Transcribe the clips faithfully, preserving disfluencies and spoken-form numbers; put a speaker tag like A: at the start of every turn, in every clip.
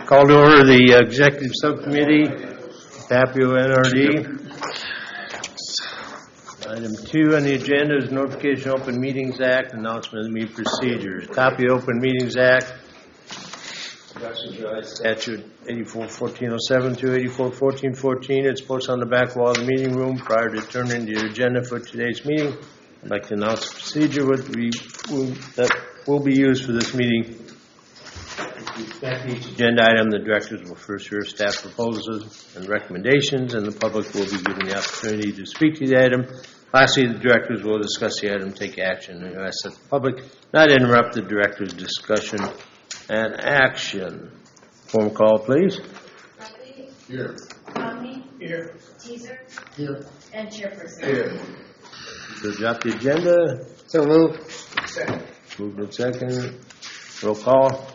A: Call to order the Executive Subcommittee, Tapio N R D. Item two on the agenda is Notification of Open Meetings Act, announcement of the meeting procedures. Copy of Open Meetings Act, Statute eighty-four fourteen oh seven through eighty-four fourteen fourteen. It's posted on the back wall of the meeting room prior to turning the agenda for today's meeting. I'd like to announce the procedure with we, will, that will be used for this meeting. At each agenda item, the directors will first hear staff proposals and recommendations, and the public will be given the opportunity to speak to the item. Lastly, the directors will discuss the item, take action, and ask that the public not interrupt the directors' discussion and action. Form call, please.
B: Riley?
C: Here.
B: Romney?
C: Here.
B: Teaser?
C: Here.
B: And Chairperson?
C: Here.
A: To adopt the agenda.
C: So move. Second.
A: Moved in second. Roll call.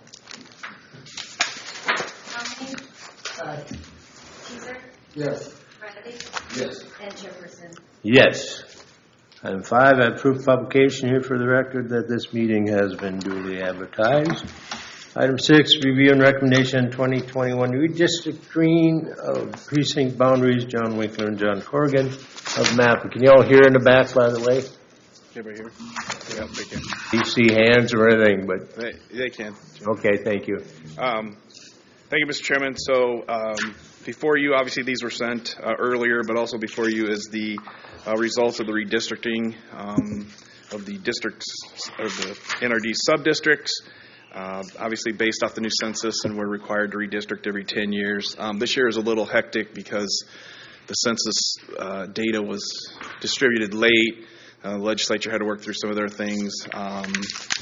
B: Romney?
C: Aye.
B: Teaser?
C: Yes.
B: Riley?
C: Yes.
B: And Chairperson?
A: Yes. Item five, I approve publication here for the record that this meeting has been duly advertised. Item six, review and recommendation twenty twenty-one redistricting of precinct boundaries, John Winkler and John Corrigan of map. Can you all hear in the back, by the way?
D: Yeah, right here. Yeah, right there.
A: Do you see hands or anything? But
D: They, they can.
A: okay, thank you.
D: Um, thank you, Mister Chairman. So um, before you, obviously these were sent uh, earlier, but also before you is the uh, results of the redistricting um, of the districts, of the N R D sub-districts. Uh, obviously based off the new census, and we're required to redistrict every ten years. Um, this year is a little hectic because the census uh, data was distributed late. Uh, the legislature had to work through some of their things. Um,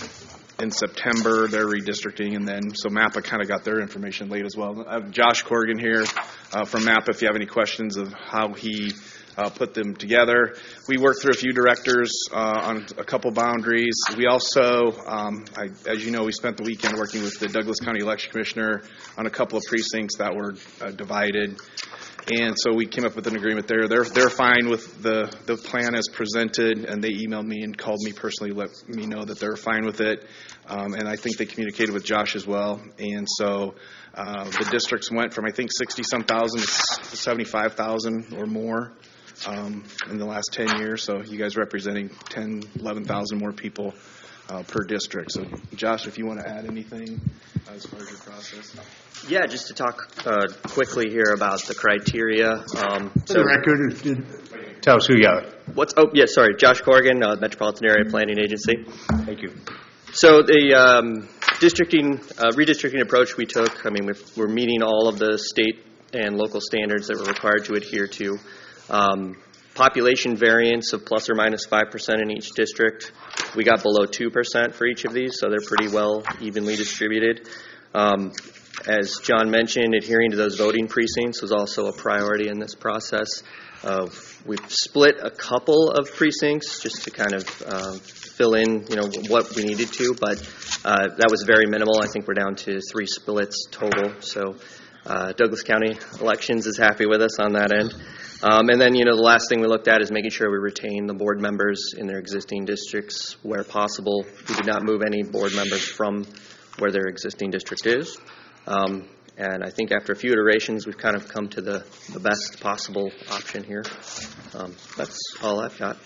D: in September, they're redistricting, and then so MAPPA kind of got their information late as well. I have Josh Corrigan here uh, from MAPPA if you have any questions of how he Uh, put them together. We worked through a few directors uh, on a couple boundaries. We also, um, I, as you know, we spent the weekend working with the Douglas County Election Commissioner on a couple of precincts that were uh, divided, and so we came up with an agreement there. They're they're fine with the the plan as presented, and they emailed me and called me personally, let me know that they're fine with it, um, and I think they communicated with Josh as well. And so uh, the districts went from I think sixty some thousand to seventy-five thousand or more. Um, in the last ten years, so you guys representing ten, eleven thousand more people uh, per district. So, Josh, if you want to add anything uh, as far as your process.
E: Yeah, just to talk uh, quickly here about the criteria. Um,
A: For the record, did, tell us who you are.
E: What's? Oh, yeah, sorry, Josh Corrigan, uh, Metropolitan Area Planning Agency.
A: Thank you.
E: So the um, districting, uh, redistricting approach we took, I mean, we've, we're meeting all of the state and local standards that we're required to adhere to. Um, population variance of plus or minus five percent in each district. We got below two percent for each of these, so they're pretty well evenly distributed. Um, as John mentioned, adhering to those voting precincts was also a priority in this process. Uh, we've split a couple of precincts just to kind of uh, fill in, you know, what we needed to, but uh, that was very minimal. I think we're down to three splits total, so uh, Douglas County Elections is happy with us on that end. Um, and then, you know, the last thing we looked at is making sure we retain the board members in their existing districts where possible. We did not move any board members from where their existing district is. Um, and I think after a few iterations, we've kind of come to the, the best possible option here. Um, that's all I've got.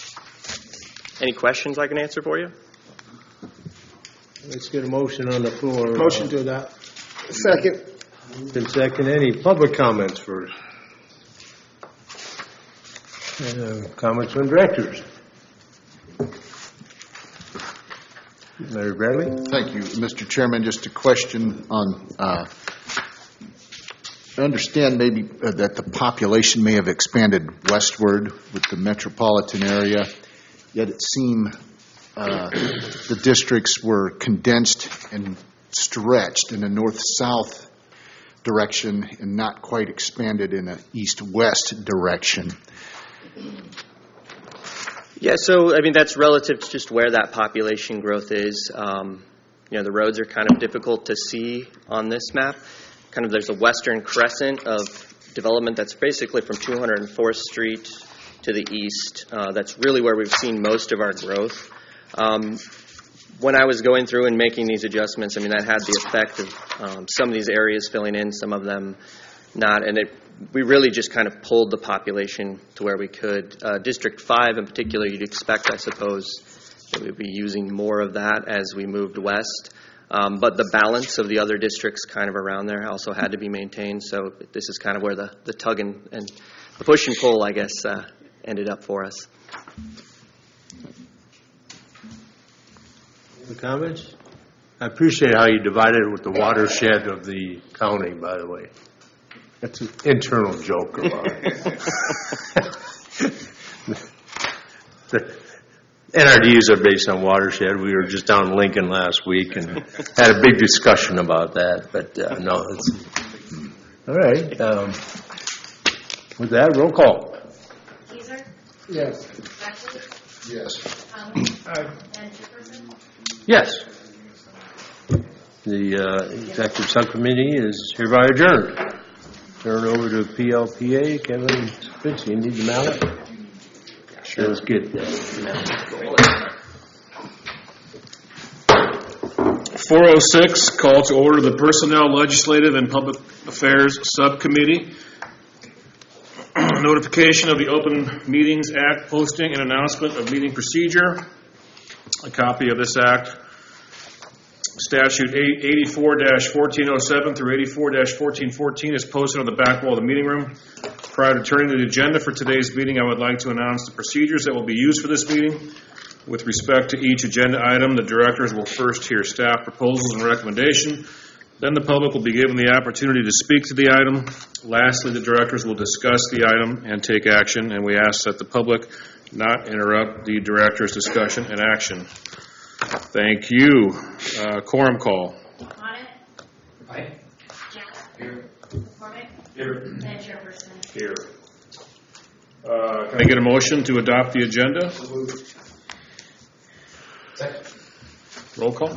E: Any questions I can answer for you?
A: Let's get a motion on the floor.
C: Motion to adopt. Second.
A: Been second. Any public comments first? Uh, comments from directors. Larry Bradley.
F: Thank you, Mister Chairman. Just a question on, uh, I understand maybe uh, that the population may have expanded westward with the metropolitan area, yet it seemed uh, the districts were condensed and stretched in a north-south direction and not quite expanded in an east-west direction.
E: Yeah, so, I mean, that's relative to just where that population growth is. Um, you know, the roads are kind of difficult to see on this map. Kind of there's a western crescent of development that's basically from two hundred fourth Street to the east. Uh, that's really where we've seen most of our growth. Um, when I was going through and making these adjustments, I mean, that had the effect of um, some of these areas filling in, some of them not, and it, we really just kind of pulled the population to where we could. Uh, District five in particular, you'd expect, I suppose, that we'd be using more of that as we moved west. Um, but the balance of the other districts kind of around there also had to be maintained, so this is kind of where the, the tug and, and the push and pull, I guess, uh, ended up for us.
A: Any comments? I appreciate how you divided it with the watershed of the county, by the way. That's an internal joke of ours. The N R Ds are based on watershed. We were just down in Lincoln last week and had a big discussion about that. But uh, no, it's all right. Um, with that, roll call.
B: Teaser,
C: Yes.
B: Beckley,
C: Yes.
B: Conley,
C: Aye.
B: and Jefferson.
A: Yes. The uh, executive subcommittee is hereby adjourned. Turn it over to P L P A. Kevin Spitz, you need the mallet? Sure. Let's get that.
G: four oh six, call to order the Personnel, Legislative, and Public Affairs Subcommittee. Notification of the Open Meetings Act posting and announcement of meeting procedure. A copy of this act, statute eighty-four dash fourteen oh seven through eighty-four dash fourteen fourteen, is posted on the back wall of the meeting room. Prior to turning to the agenda for today's meeting, I would like to announce the procedures that will be used for this meeting. With respect to each agenda item, the directors will first hear staff proposals and recommendation. Then the public will be given the opportunity to speak to the item. Lastly, the directors will discuss the item and take action, and we ask that the public not interrupt the director's discussion and action. Thank you. Uh, quorum call.
B: Bonnet.
C: Aye.
B: Jack.
C: Here.
B: McCormick.
G: Here.
B: And Jefferson.
G: Here. Uh, can I get a motion to adopt the agenda?
C: Second.
G: Roll call.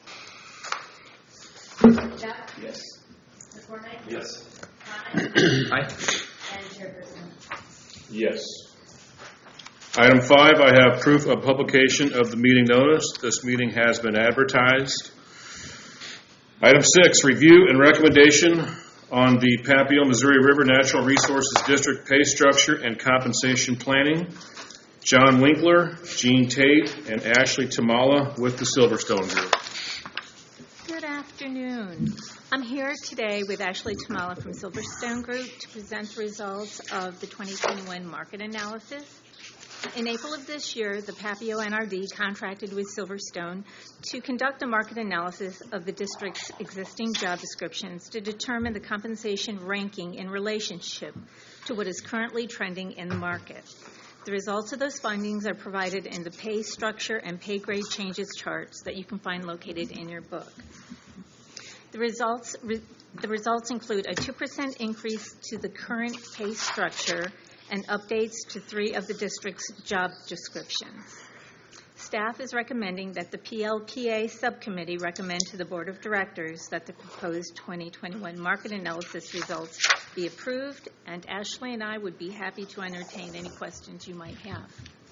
B: Jack.
C: Yes.
B: McCormick.
G: Yes.
B: Bonnet.
C: Aye.
B: And Jefferson.
G: Yes. Item five, I have proof of publication of the meeting notice. This meeting has been advertised. Item six, review and recommendation on the Papio Missouri River Natural Resources District pay structure and compensation planning. John Winkler, Gene Tate, and Ashley Tamala with the Silverstone Group.
H: Good afternoon. I'm here today with Ashley Tamala from Silverstone Group to present the results of the twenty twenty-one market analysis. In April of this year, the Papio N R D contracted with Silverstone to conduct a market analysis of the district's existing job descriptions to determine the compensation ranking in relationship to what is currently trending in the market. The results of those findings are provided in the pay structure and pay grade changes charts that you can find located in your book. The results, re, the results include a two percent increase to the current pay structure and updates to three of the district's job descriptions. Staff is recommending that the P L P A subcommittee recommend to the Board of Directors that the proposed twenty twenty-one market analysis results be approved, and Ashley and I would be happy to entertain any questions you might have.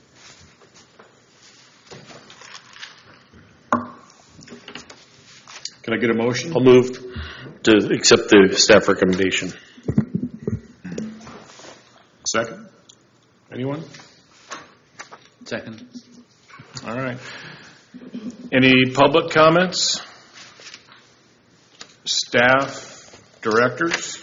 G: Can I get a motion?
I: I'll move to accept the staff recommendation.
G: Second? Anyone?
C: Second.
G: All right. Any public comments? Staff, directors?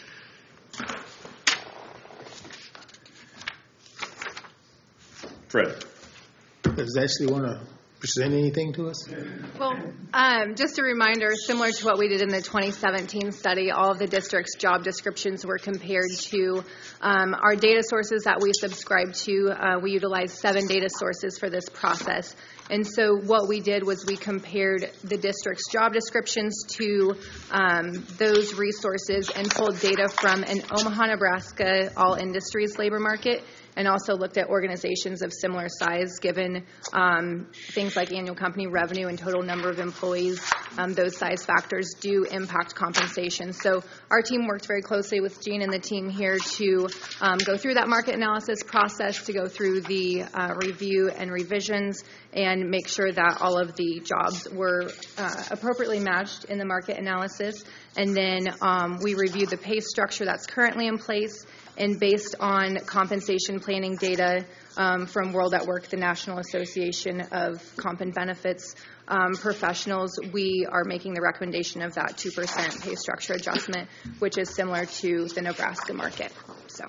G: Fred.
C: Does Ashley want to present anything to us?
J: Well, um, just a reminder, similar to what we did in the twenty seventeen study, all of the district's job descriptions were compared to um, our data sources that we subscribe to. Uh, we utilized seven data sources for this process. And so what we did was we compared the district's job descriptions to um, those resources and pulled data from an Omaha, Nebraska all industries labor market. and also looked at organizations of similar size, given um, things like annual company revenue and total number of employees. Um, those size factors do impact compensation. So our team worked very closely with Gene and the team here to um, go through that market analysis process, to go through the uh, review and revisions, and make sure that all of the jobs were uh, appropriately matched in the market analysis. And then um, we reviewed the pay structure that's currently in place, and based on compensation planning data um, from World at Work, the National Association of Comp and Benefits um, Professionals, we are making the recommendation of that two percent pay structure adjustment, which is similar to the Nebraska market. So,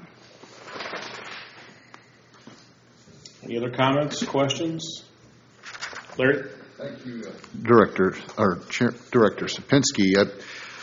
G: Any other comments, questions? Larry?
F: Thank you, uh, Director, or Chair, Director Sapinski. Uh,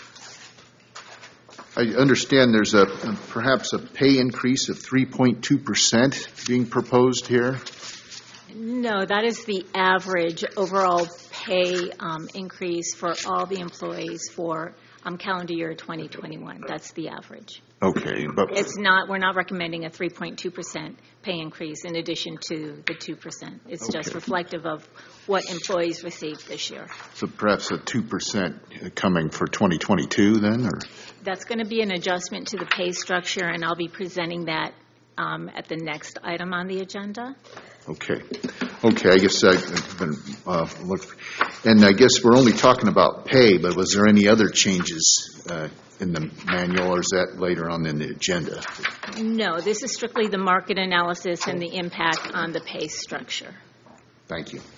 F: I understand there's a perhaps a pay increase of three point two percent being proposed here.
H: No, that is the average overall pay um, increase for all the employees for um, calendar year twenty twenty-one. That's the average.
F: Okay, but
H: It's not, we're not recommending a three point two percent pay increase in addition to the two percent. It's just
F: Okay.
H: reflective of what employees received this year.
F: so perhaps a two percent coming for twenty twenty-two then, or?
H: That's going to be an adjustment to the pay structure, and I'll be presenting that um, at the next item on the agenda.
F: Okay. Okay, I guess I've been, uh, look, and I guess we're only talking about pay, but was there any other changes uh, in the manual, or is that later on in the agenda?
H: No, this is strictly the market analysis and the impact on the pay structure.
F: Thank you.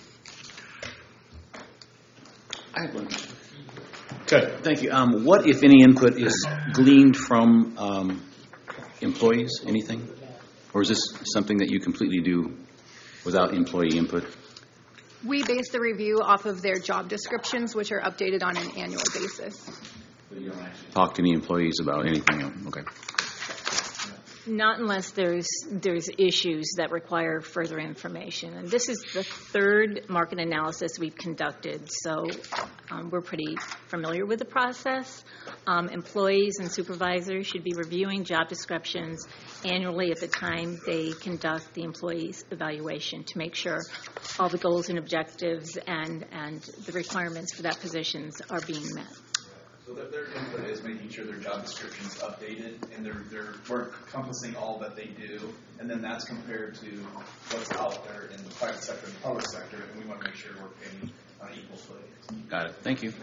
K: I have one.
G: Okay.
K: Thank you. Um, what, if any, input is gleaned from um, employees? Anything? Or is this something that you completely do without employee input?
J: we base the review off of their job descriptions, which are updated on an annual basis.
K: But you don't actually talk to any employees about anything else? Okay.
H: Not unless there's there's issues that require further information. And this is the third market analysis we've conducted, so um, we're pretty familiar with the process. Um, employees and supervisors should be reviewing job descriptions annually at the time they conduct the employee's evaluation to make sure all the goals and objectives and, and the requirements for that positions are being met.
D: So that their input is making sure their job description is updated and they're, they're we're encompassing all that they do, and then that's compared to what's out there in the private sector and the public sector, and we want to make sure we're paying on equal footing.
K: Got it. Thank you.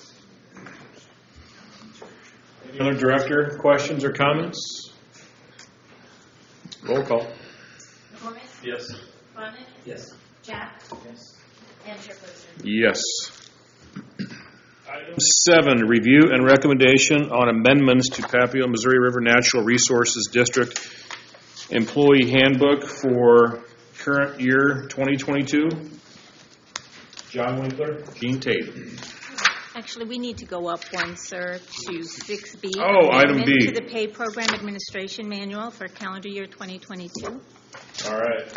G: Any other director questions or comments? Roll call.
B: McCormick?
G: Yes.
B: Bonin?
K: Yes.
B: Jack? Yes. And Chairperson?
G: Yes. Item seven, review and recommendation on amendments to Papio Missouri River Natural Resources District Employee Handbook for current year twenty twenty-two. John Winkler, Gene Tate.
H: Actually, we need to go up one, sir, to six B.
G: Oh, item
H: amendment
G: B.
H: To the Pay Program Administration Manual for calendar year twenty twenty-two.
G: All right.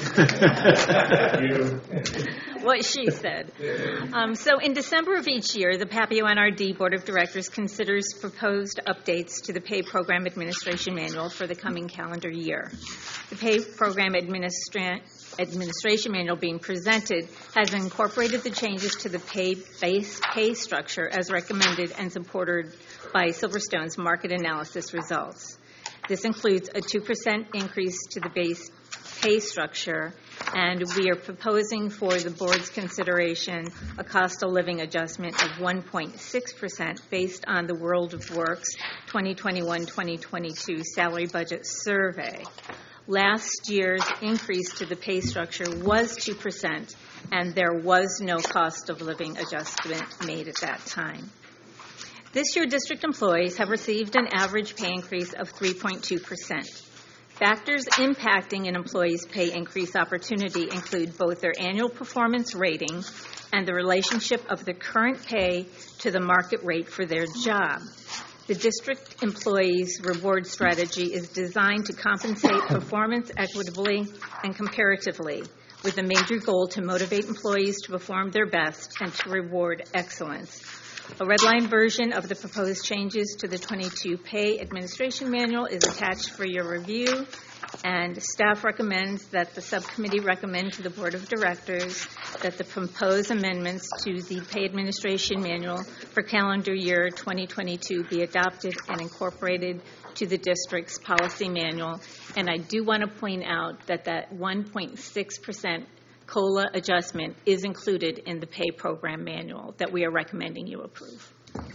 G: You.
H: What she said. Um, so in December of each year, the Papio N R D Board of Directors considers proposed updates to the Pay Program Administration Manual for the coming calendar year. The Pay Program Administra- Administration Manual being presented has incorporated the changes to the pay base pay structure as recommended and supported by Silverstone's market analysis results. This includes a two percent increase to the base pay structure, and we are proposing for the board's consideration a cost of living adjustment of one point six percent based on the World of Works twenty twenty-one twenty twenty-two salary budget survey. Last year's increase to the pay structure was two percent, and there was no cost of living adjustment made at that time. This year, district employees have received an average pay increase of three point two percent. Factors impacting an employee's pay increase opportunity include both their annual performance rating and the relationship of the current pay to the market rate for their job. The district employee's reward strategy is designed to compensate performance equitably and comparatively, with a major goal to motivate employees to perform their best and to reward excellence. A redline version of the proposed changes to the twenty-two Pay Administration Manual is attached for your review, And staff recommends that the subcommittee recommend to the Board of Directors that the proposed amendments to the pay administration manual for calendar year twenty twenty-two be adopted and incorporated to the district's policy manual. And I do want to point out that that one point six percent COLA adjustment is included in the pay program manual that we are recommending you approve.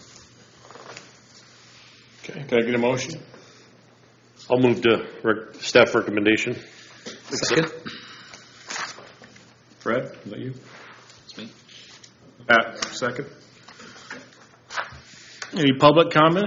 G: Okay, can I get a motion?
I: I'll move to rec- staff recommendation.
K: Second.
G: Fred, is that you?
K: It's me.
G: Pat, second. Any public comment?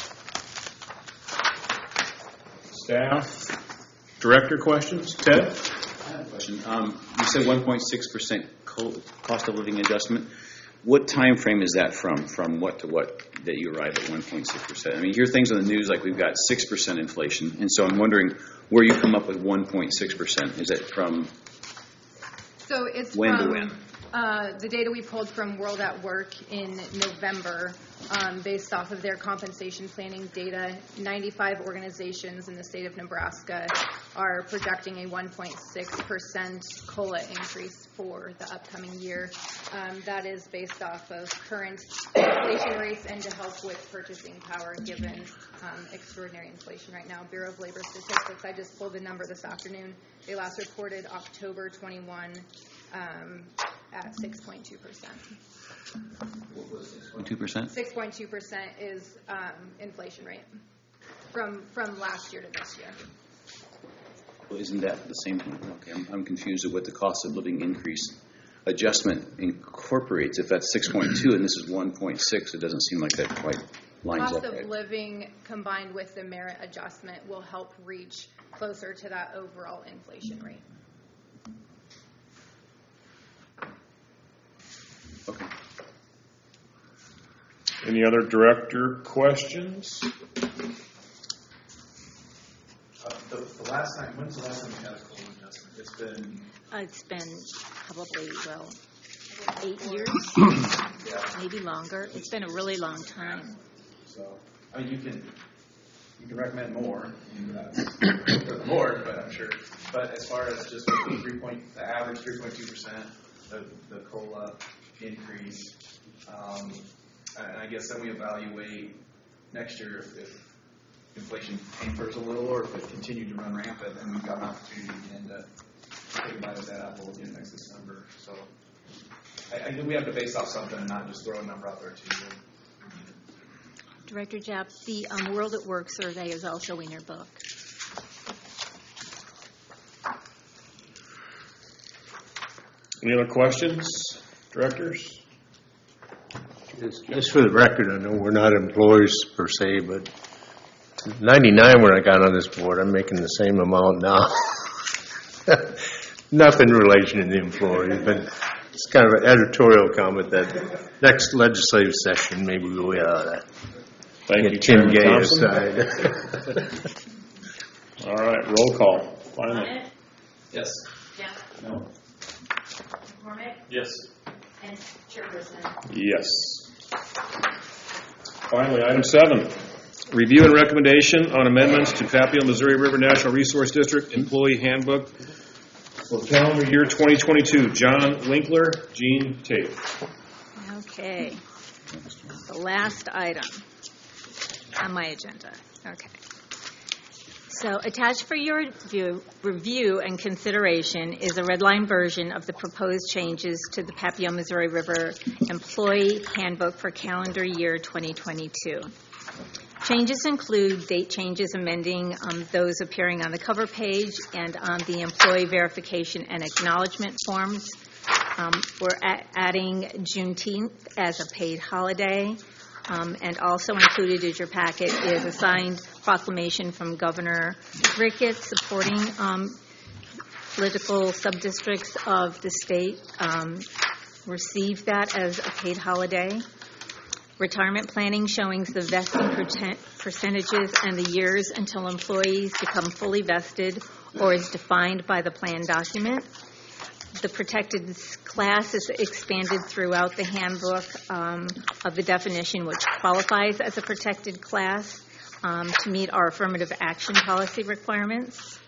G: Staff, director questions? Ted?
K: I have a question. Um, you said one point six percent cost of living adjustment. What time frame is that from? From what to what that you arrive at one point six percent? I mean, you hear things on the news like we've got six percent inflation, and so I'm wondering where you come up with one point six percent. Is it from
J: So it's
K: when
J: from
K: to when?
J: Uh, the data we pulled from World at Work in November, um, based off of their compensation planning data. ninety-five organizations in the state of Nebraska are projecting a one point six percent COLA increase for the upcoming year. Um, that is based off of current inflation rates and to help with purchasing power given um, extraordinary inflation right now. Bureau of Labor Statistics, I just pulled the number this afternoon. They last reported October twenty-one um, at six point two percent.
K: two percent?
J: six point two percent is um, inflation rate from from last year to this year.
K: Well, isn't that the same thing? Okay, I'm, I'm confused at what the cost of living increase adjustment incorporates. If that's six point two and this is one point six, it doesn't seem like that quite lines
J: Cost
K: up
J: of
K: right.
J: living combined with the merit adjustment will help reach closer to that overall inflation rate.
K: Okay.
G: Any other director questions?
L: Uh, the, the last time, when's the last time we had a COLA adjustment? It's been.
H: Uh, it's been probably, well, eight years,
L: Yeah.
H: maybe longer. It's been a really long time.
L: So, I mean, you can you can recommend more you, uh, for the board, but I'm sure. But as far as just the three point, the average three point two percent, the the COLA increase, um, and I guess then we evaluate next year if, if inflation tapers a little, or if it continued to run rampant, then we've got an opportunity again to take a bite at that apple again next December. So I, I think we have to base off something and not just throw a number out there to you.
H: Director Japp, the um, World at Work survey is also in your book.
G: Any other questions, directors?
A: Just just for the record, I know we're not employees per se, but ninety-nine when I got on this board, I'm making the same amount now. Nothing in relation to the employees, but it's kind of an editorial comment that next legislative session, maybe we'll get out of that.
G: Thank
A: Get
G: you,
A: Tim
G: Chairman
A: Gay
G: Thompson.
A: aside.
G: All right, roll call. Finally.
B: Bennett,
L: Yes.
B: Jeff,
L: No.
B: McCormick,
G: Yes.
B: and Chairperson.
G: Yes. Finally, item seven, review and recommendation on amendments to Papio Missouri River National Resource District Employee Handbook for calendar year twenty twenty-two. John Winkler, Gene Tate.
H: Okay. The last item on my agenda. Okay. So attached for your review, review and consideration is a red line version of the proposed changes to the Papio Missouri River Employee Handbook for calendar year twenty twenty-two. Changes include date changes amending um, those appearing on the cover page and on the employee verification and acknowledgement forms. Um, we're a- adding Juneteenth as a paid holiday. Um, and also included in your packet is a signed proclamation from Governor Ricketts supporting um, political subdistricts of the state. Um, received that as a paid holiday. Retirement planning showing the vesting percentages and the years until employees become fully vested or is defined by the plan document. The protected class is expanded throughout the handbook um, of the definition which qualifies as a protected class um, to meet our affirmative action policy requirements.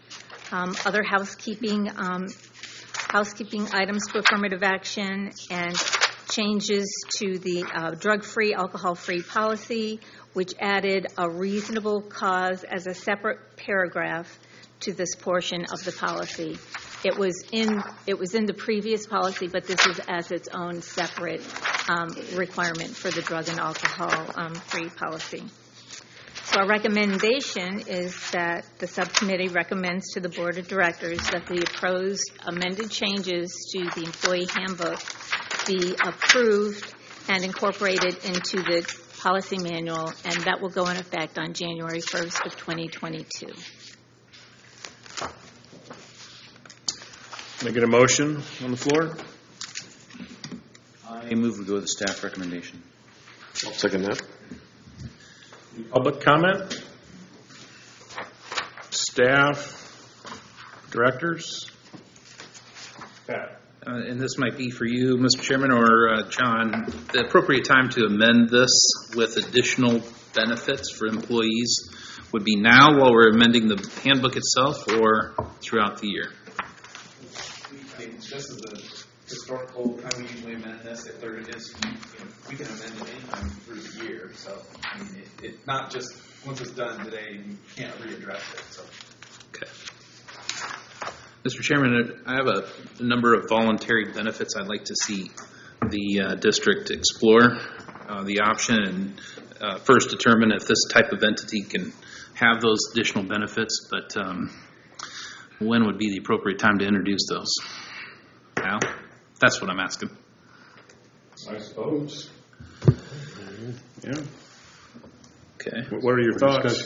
H: um, other housekeeping um, housekeeping items to affirmative action, and changes to the uh, drug-free, alcohol-free policy, which added a reasonable cause as a separate paragraph to this portion of the policy. It was in it was in the previous policy, but this is as its own separate um, requirement for the drug and alcohol-free um, policy. So our recommendation is that the subcommittee recommends to the Board of Directors that the proposed amended changes to the employee handbook be approved and incorporated into the policy manual, and that will go in effect on January first of twenty twenty-two.
G: Can I get a motion on the floor?
K: I move we go with the staff recommendation.
I: I'll second that.
G: Public comment? Staff? Directors? Pat?
M: Uh, and this might be for you, Mister Chairman, or uh, John, the appropriate time to amend this with additional benefits for employees would be now while we're amending the handbook itself, or throughout the year?
L: This is the historical time we usually amend this. If there is, you know, we can amend it anytime through the year. So, I mean, it, it not just once it's done today, you can't readdress it. So.
M: Okay. Mister Chairman, I have a, a number of voluntary benefits I'd like to see the uh, district explore uh, the option and uh, first determine if this type of entity can have those additional benefits, but um, when would be the appropriate time to introduce those? Now, that's what I'm asking.
G: I suppose. Yeah.
M: Okay.
G: What are your thoughts?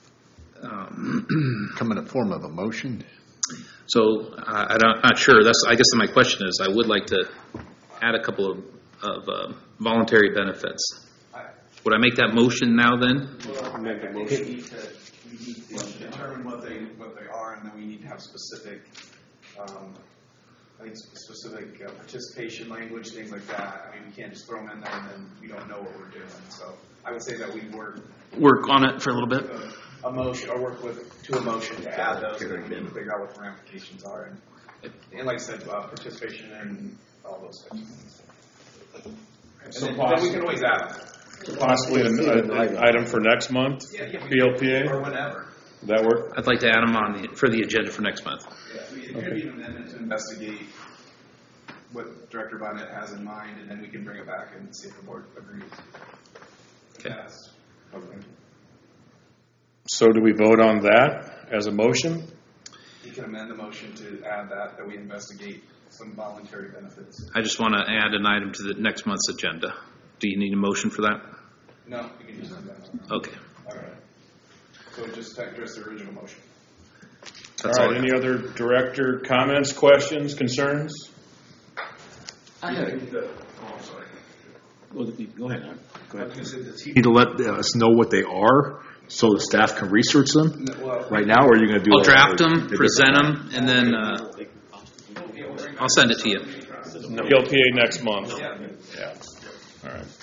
M: Um,
F: Come in a form of a motion?
M: So uh, I don't, I'm not sure. That's I guess my question is I would like to add a couple of, of uh, voluntary benefits. Would I make that motion now then?
L: Well, make a motion. We need to, we need to determine what they what they are, and then we need to have specific. Um, I think specific uh, participation language, things like that. I mean, we can't just throw them in there and then we don't know what we're doing. So I would say that we work
M: work on it for a little bit.
L: A, a motion, or work with to a motion to add those, and then we need to figure out what the ramifications are. And, and like I said, uh, participation and all those types of things. And
G: So
L: then,
G: possibly,
L: then we can always add them.
G: Possibly an, an item for next month.
L: Yeah, yeah,
G: P L P A
L: or whenever.
G: Would that work?
M: I'd like to add them on the for the agenda for next month.
L: Yeah, we, it could be an amendment to investigate what Director Bonnet has in mind, and then we can bring it back and see if the board agrees.
M: Okay.
L: Yes. Okay.
G: So do we vote on that as a motion?
L: You can amend the motion to add that, that we investigate some voluntary benefits.
M: I just want to add an item to the next month's agenda. Do you need a motion for that?
L: No, you can just amend that.
M: Okay.
L: All right. So just address the original motion.
G: All right. Any other director comments, questions, concerns?
K: I had a, oh, I'm sorry. Go, go ahead. Go ahead.
N: You need to let us know what they are so the staff can research them right now, or are you going to do
M: I'll
N: it
M: draft them, present them, and then uh, I'll send it to you.
G: P L P A next month. Yeah. All right.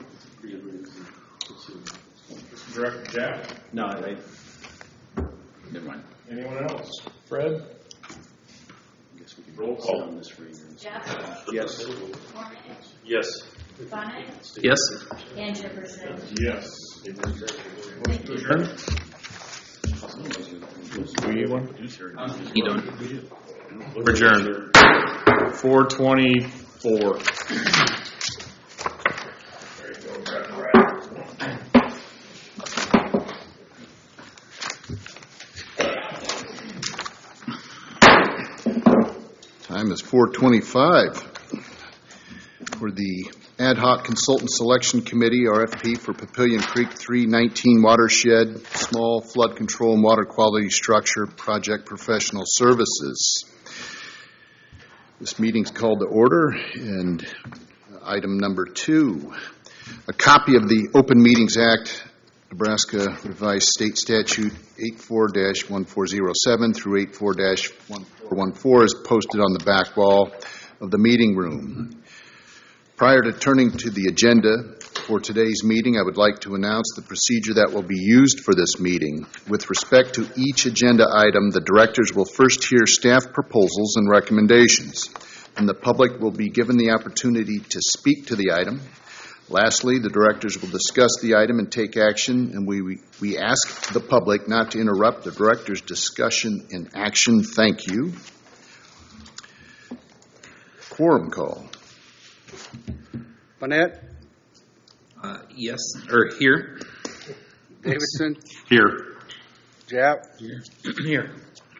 G: Director Jack?
K: No, I, never mind.
G: Anyone else? Fred? Roll call.
B: Jeff?
K: Yes.
B: McCormick?
I: Yes.
B: Bonnet?
M: Yes?
B: And Jefferson?
G: Yes.
B: Thank you.
G: Adjourn? We need one?
M: You don't.
G: We're adjourned. four twenty-four.
F: Time is four twenty-five for the Ad Hoc Consultant Selection Committee, R F P, for Papillion Creek three nineteen Watershed, Small Flood Control and Water Quality Structure Project Professional Services. This meeting's called to order, and item number two, a copy of the Open Meetings Act, Nebraska Revised State Statute eighty-four dash one four zero seven through eighty-four dash one four one four is posted on the back wall of the meeting room. Prior to turning to the agenda, For today's meeting, I would like to announce the procedure that will be used for this meeting. With respect to each agenda item, the directors will first hear staff proposals and recommendations, and the public will be given the opportunity to speak to the item. Lastly, the directors will discuss the item and take action, and we, we ask the public not to interrupt the directors' discussion and action. Thank you. Quorum call.
O: Bonnet?
M: Uh, yes, or here.
O: Davidson?
N: Here.
O: Jap?
M: Here. Here.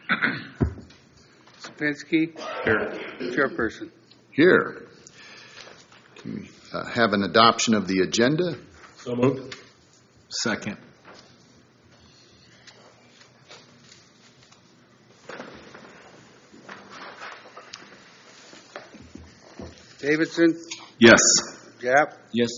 O: Sapinski?
N: Here.
O: Chairperson?
F: Here. Can we uh, have an adoption of the agenda?
N: So moved. Second.
O: Davidson?
N: Yes.
O: Jap?
N: Yes.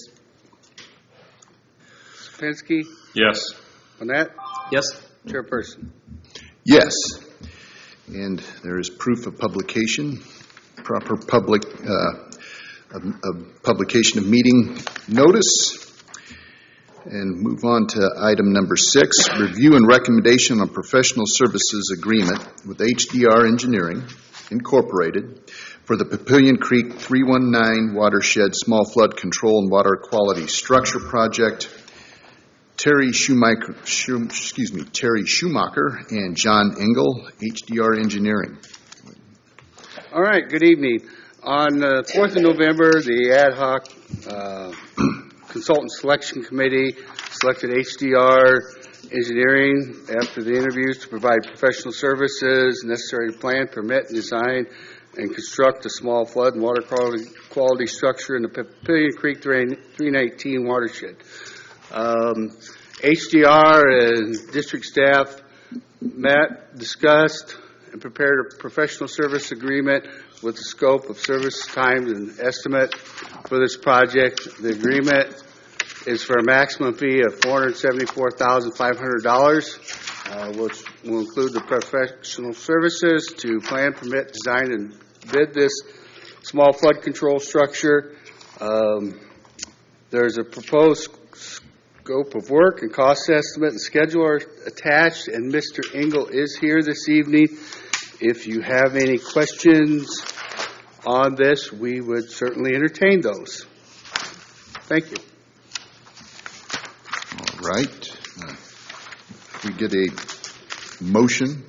O: Sapinski?
N: Yes.
O: Bonnet?
M: Yes.
O: Chairperson?
F: Yes. And there is proof of publication, proper public, uh, of, of publication of meeting notice. And move on to item number six, review and recommendation on professional services agreement with H D R Engineering Incorporated for the Papillion Creek three one nine Watershed Small Flood Control and Water Quality Structure Project. Terry Schumacher, Schum, excuse me, Terry Schumacher and John Engel, H D R Engineering.
O: All right, good evening. On the fourth of November, the ad hoc uh, consultant selection committee selected H D R Engineering after the interviews to provide professional services necessary to plan, permit, and design and construct a small flood and water quality, quality structure in the Papillion Creek three nineteen watershed. Um, H D R and district staff met, discussed, and prepared a professional service agreement with the scope of service times and estimate for this project. The agreement is for a maximum fee of four hundred seventy-four thousand five hundred dollars, uh, which will include the professional services to plan, permit, design, and bid this small flood control structure. Um, there's a proposed scope of work and cost estimate and schedule are attached, and Mister Engel is here this evening. If you have any questions on this, we would certainly entertain those. Thank you.
F: All right. Uh, we get a motion.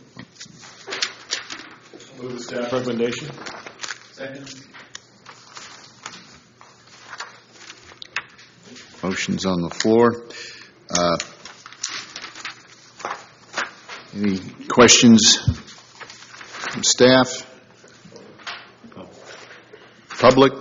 N: Move the staff recommendation.
L: Second.
F: Motion's on the floor. Uh, any questions from staff? Public?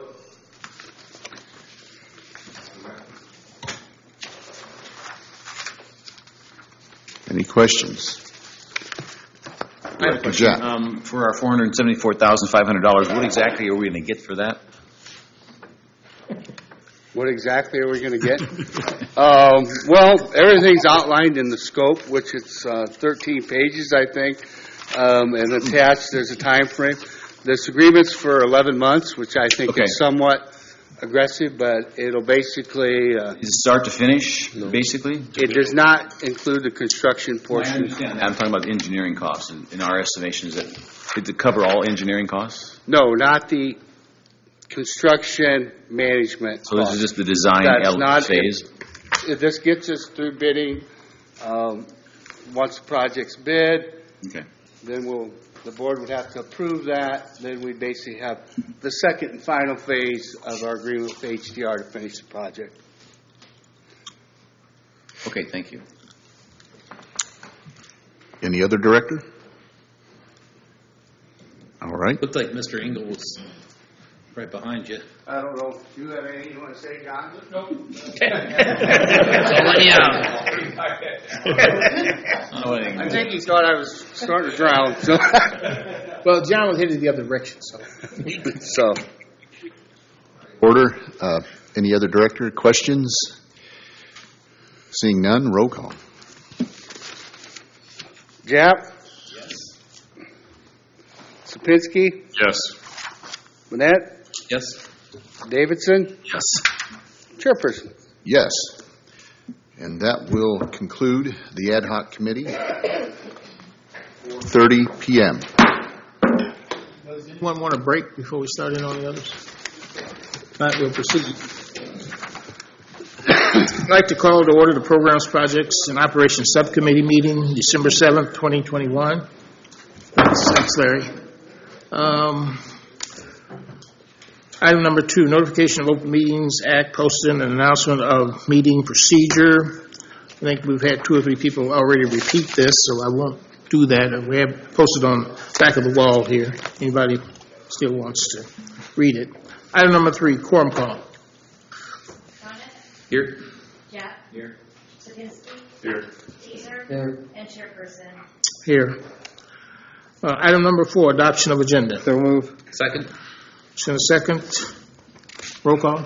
F: Any questions?
K: I have a question. Um, for our four hundred seventy-four thousand five hundred dollars, what exactly are we going to get for that?
O: What exactly are we going to get? um, well, everything's outlined in the scope, which it's uh, thirteen pages, I think, um, and attached there's a time frame. This agreement's for eleven months, which I think
K: Okay.
O: is somewhat aggressive, but it'll basically... Uh,
K: Is it start to finish, basically?
O: it does not include the construction
K: I
O: portion.
K: understand. I'm talking about the engineering costs. In in our estimation, is it, did it cover all engineering costs?
O: No, not the construction management
K: So this
O: cost.
K: is just the design
O: That's
K: element
O: not-
K: phase?
O: If this gets us through bidding, um, once the project's bid,
K: Okay.
O: then we'll, the board would have to approve that. Then we basically have the second and final phase of our agreement with H D R to finish the project.
K: Okay, thank you.
F: Any other director? All right.
M: Looked like Mister Engel was right behind you.
O: I don't know. Do you have anything you want to say, John? Nope. I think he thought I was starting to drown. So.
C: Well, John was headed the other direction, so.
O: so.
F: Order. Uh, any other director? Questions? Seeing none, roll call.
O: Jap? Yes. Sapinski?
N: Yes.
O: Bonnet?
M: Yes.
O: Davidson?
N: Yes.
O: Chairperson?
F: Yes. And that will conclude the ad hoc committee. four thirty p.m.
C: Does anyone want a break before we start in on the others? If not, we'll proceed. I'd like to call to order the Programs, Projects, and Operations Subcommittee meeting, December seventh, twenty twenty-one. Thanks, Larry. Um, item number two, notification of Open Meetings Act posting and announcement of meeting procedure. I think we've had two or three people already repeat this, so I won't do that. We have posted on the back of the wall here. Anybody still wants to read it. Item number three, quorum call.
M: Here.
B: Jeff.
M: Here.
B: Sopinski.
G: Here.
B: Teaser.
C: Here.
B: And Chairperson.
C: Here. Uh, item number four, adoption of agenda.
M: So move. Second.
C: So a second. Roll call.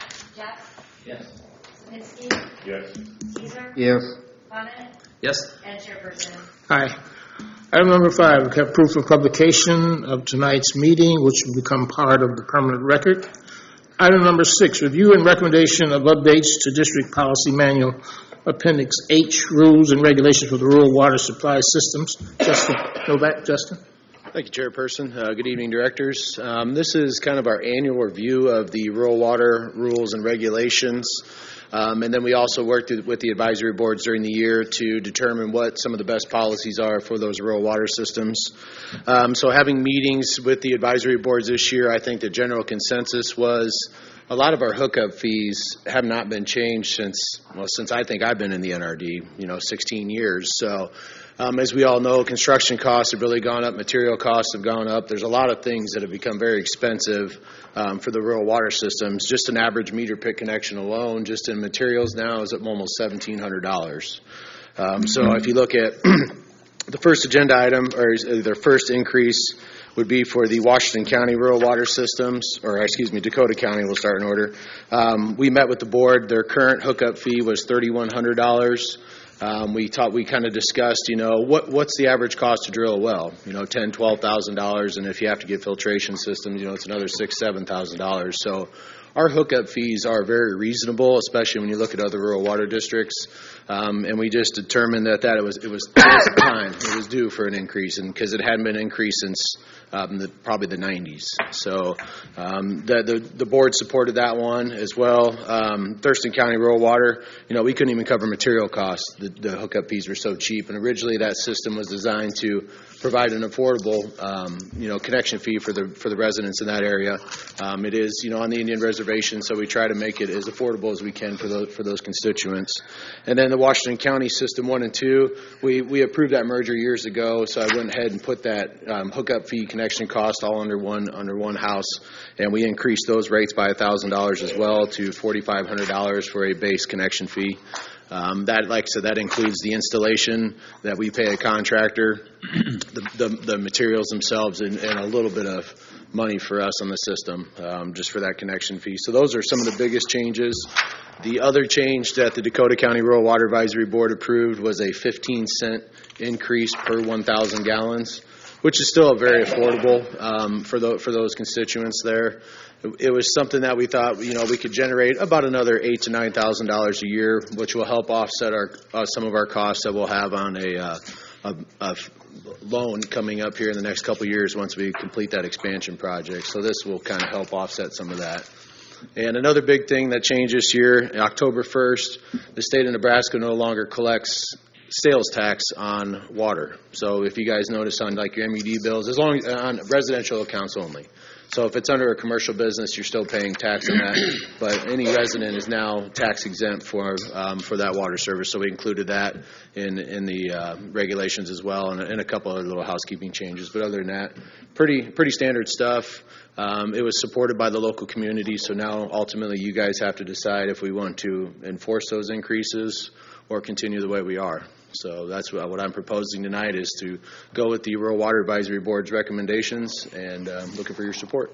B: Jeff.
M: Yes.
B: Sopinski.
G: Yes.
B: Teaser.
C: Yes.
B: Bonnet.
M: Yes.
B: And Chairperson.
C: Aye. Item number five, we have proof of publication of tonight's meeting, which will become part of the permanent record. Item number six, review and recommendation of updates to District Policy Manual Appendix H, Rules and Regulations for the Rural Water Supply Systems. Justin, go back, Justin.
P: Thank you, Chairperson. Uh, good evening, Directors. Um, this is kind of our annual review of the rural water rules and regulations. Um, and then we also worked with the advisory boards during the year to determine what some of the best policies are for those rural water systems. Um, so having meetings with the advisory boards this year, I think the general consensus was a lot of our hookup fees have not been changed since, well, since I think I've been in the N R D, you know, sixteen years. So um, as we all know, construction costs have really gone up, material costs have gone up. There's a lot of things that have become very expensive um, for the rural water systems. Just an average meter pit connection alone, just in materials now, is at almost seventeen hundred dollars. Um, so if you look at the first agenda item, or their first increase would be for the Washington County rural water systems, or excuse me, Dakota County, we'll start in order. Um, we met with the board. Their current hookup fee was thirty-one hundred dollars. Um, we taught, we kind of discussed, you know, what what's the average cost to drill a well? You know, ten, twelve thousand dollars, and if you have to get filtration systems, you know, it's another six, seven thousand dollars. So our hookup fees are very reasonable, especially when you look at other rural water districts. Um, and we just determined that, that it was it was, it was time, it was due for an increase, and because it hadn't been increased since um, the, probably the nineties. So um, the, the the board supported that one as well. Um, Thurston County Rural Water, you know, we couldn't even cover material costs. The, the hookup fees were so cheap, and originally that system was designed to provide an affordable, um, you know, connection fee for the for the residents in that area. Um, it is, you know, on the Indian reservation, so we try to make it as affordable as we can for those for those constituents. And then the Washington County System One and Two, we we approved that merger years ago, so I went ahead and put that um, hookup fee, connection cost all under one under one house, and we increased those rates by a thousand dollars as well to forty five hundred dollars for a base connection fee. Um, that, like I said, that includes the installation that we pay a contractor, the, the, the materials themselves, and, and a little bit of money for us on the system, um, just for that connection fee. So those are some of the biggest changes. The other change that the Dakota County Rural Water Advisory Board approved was a fifteen cent increase per one thousand gallons, which is still very affordable um, for, the, for those constituents there. It was something that we thought, you know, we could generate about another eight to nine thousand dollars a year, which will help offset our uh, some of our costs that we'll have on a, uh, a, a loan coming up here in the next couple of years once we complete that expansion project. So this will kind of help offset some of that. And another big thing that changed this year, October first, the state of Nebraska no longer collects sales tax on water. So if you guys notice on like your M U D bills, as long as on residential accounts only. So if it's under a commercial business, you're still paying tax on that, but any resident is now tax exempt for um, for that water service. So we included that in in the uh, regulations as well, and, and a couple other little housekeeping changes. But other than that, pretty pretty standard stuff. Um, it was supported by the local community, so now ultimately you guys have to decide if we want to enforce those increases or continue the way we are. So that's what, what I'm proposing tonight, is to go with the Rural Water Advisory Board's recommendations, and um, looking for your support.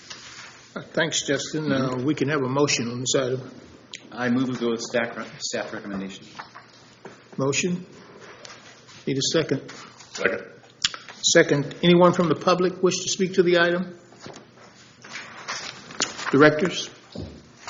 C: Thanks, Justin. Uh, we can have a motion on this item.
K: I move we go with staff, staff recommendation.
C: Motion. Need a second.
G: Second.
C: Second. Anyone from the public wish to speak to the item? Directors?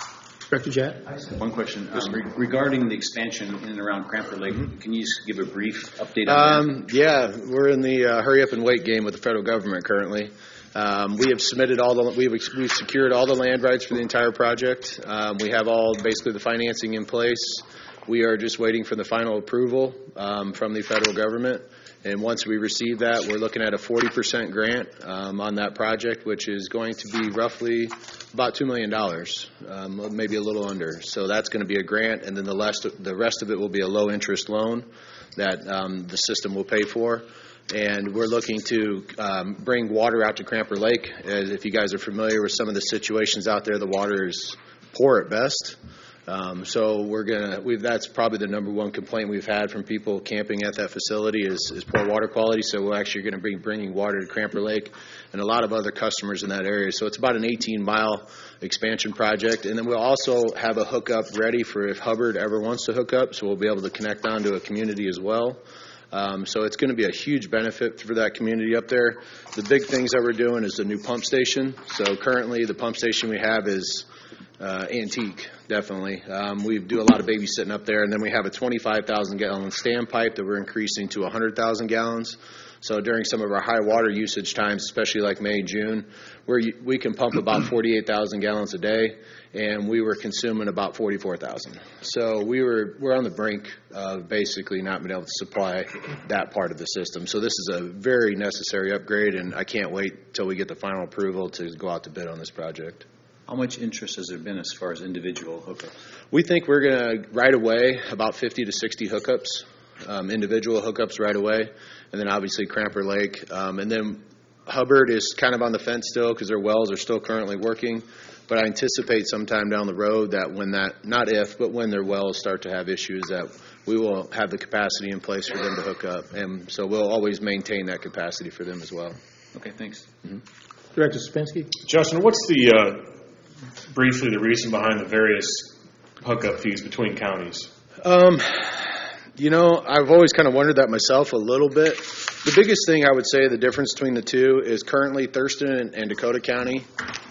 C: Director Jack?
K: I just have one question. Um, re- Regarding the expansion in and around Cramper Lake, can you just give a brief update on that?
P: Um, yeah, we're in the uh, hurry up and wait game with the federal government currently. Um, we have submitted all the, we've, we've secured all the land rights for the entire project. Um, we have all, basically the financing in place. We are just waiting for the final approval um, from the federal government. And once we receive that, we're looking at a forty percent grant um, on that project, which is going to be roughly about two million dollars, um, maybe a little under. So that's going to be a grant, and then the rest, the rest of it will be a low-interest loan that um, the system will pay for. And we're looking to um, bring water out to Cramper Lake. As if you guys are familiar with some of the situations out there, the water is poor at best. Um, so we're gonna. We've, that's probably the number one complaint we've had from people camping at that facility is, is poor water quality. So we're actually going to be bringing water to Cramper Lake and a lot of other customers in that area. So it's about an eighteen mile expansion project, and then we'll also have a hookup ready for if Hubbard ever wants to hook up. So we'll be able to connect onto a community as well. Um, so it's going to be a huge benefit for that community up there. The big things that we're doing is the new pump station. So currently the pump station we have is uh, antique, definitely. Um, we do a lot of babysitting up there, and then we have a twenty-five thousand gallon standpipe that we're increasing to one hundred thousand gallons. So during some of our high water usage times, especially like May, June, where we can pump about forty-eight thousand gallons a day, and we were consuming about forty-four thousand. So we were we're on the brink of basically not being able to supply that part of the system. So this is a very necessary upgrade, and I can't wait till we get the final approval to go out to bid on this project.
K: How much interest has there been as far as individual hookups?
P: We think we're going to, right away, about fifty to sixty hookups, um, individual hookups right away, and then obviously Cramper Lake. Um, and then Hubbard is kind of on the fence still because their wells are still currently working. But I anticipate sometime down the road that when that, not if, but when their wells start to have issues, that we will have the capacity in place for them to hook up. And so we'll always maintain that capacity for them as well.
K: Okay, thanks.
P: Mm-hmm.
C: Director Sapinski?
G: Justin, what's the, uh, briefly, the reason behind the various hookup fees between counties?
P: Um, you know, I've always kind of wondered that myself a little bit. The biggest thing I would say the difference between the two is currently Thurston and, and Dakota County,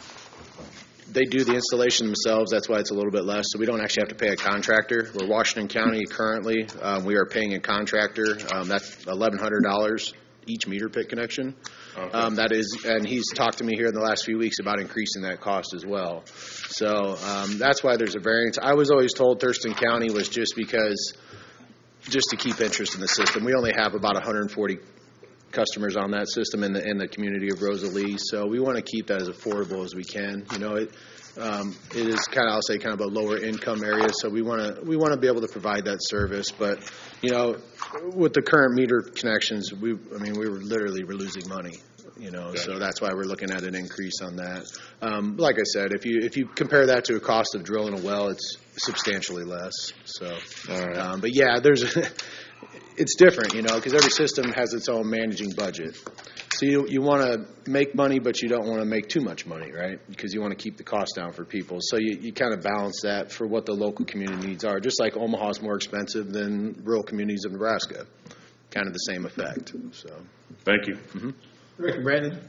P: they do the installation themselves. That's why it's a little bit less. So we don't actually have to pay a contractor. Where Washington County currently, um, we are paying a contractor. Um, that's eleven hundred dollars each meter pit connection. Okay. Um, that is, and he's talked to me here in the last few weeks about increasing that cost as well. So um, that's why there's a variance. I was always told Thurston County was just because, just to keep interest in the system. We only have about one hundred forty customers on that system in the in the community of Rosalie, so we want to keep that as affordable as we can. You know, it um, it is kind of, I'll say, kind of a lower income area, so we want to we want to be able to provide that service. But you know, with the current meter connections, we I mean we were literally we're losing money. You know, gotcha. So that's why we're looking at an increase on that. Um, like I said, if you if you compare that to a cost of drilling a well, it's substantially less. So, all right. um, but yeah, there's. It's different, you know, because every system has its own managing budget. So you you want to make money, but you don't want to make too much money, right? Because you want to keep the cost down for people. So you, you kind of balance that for what the local community needs are. Just like Omaha's more expensive than rural communities of Nebraska. Kind of the same effect. So,
G: thank you.
P: Mm-hmm.
C: Director Brandon?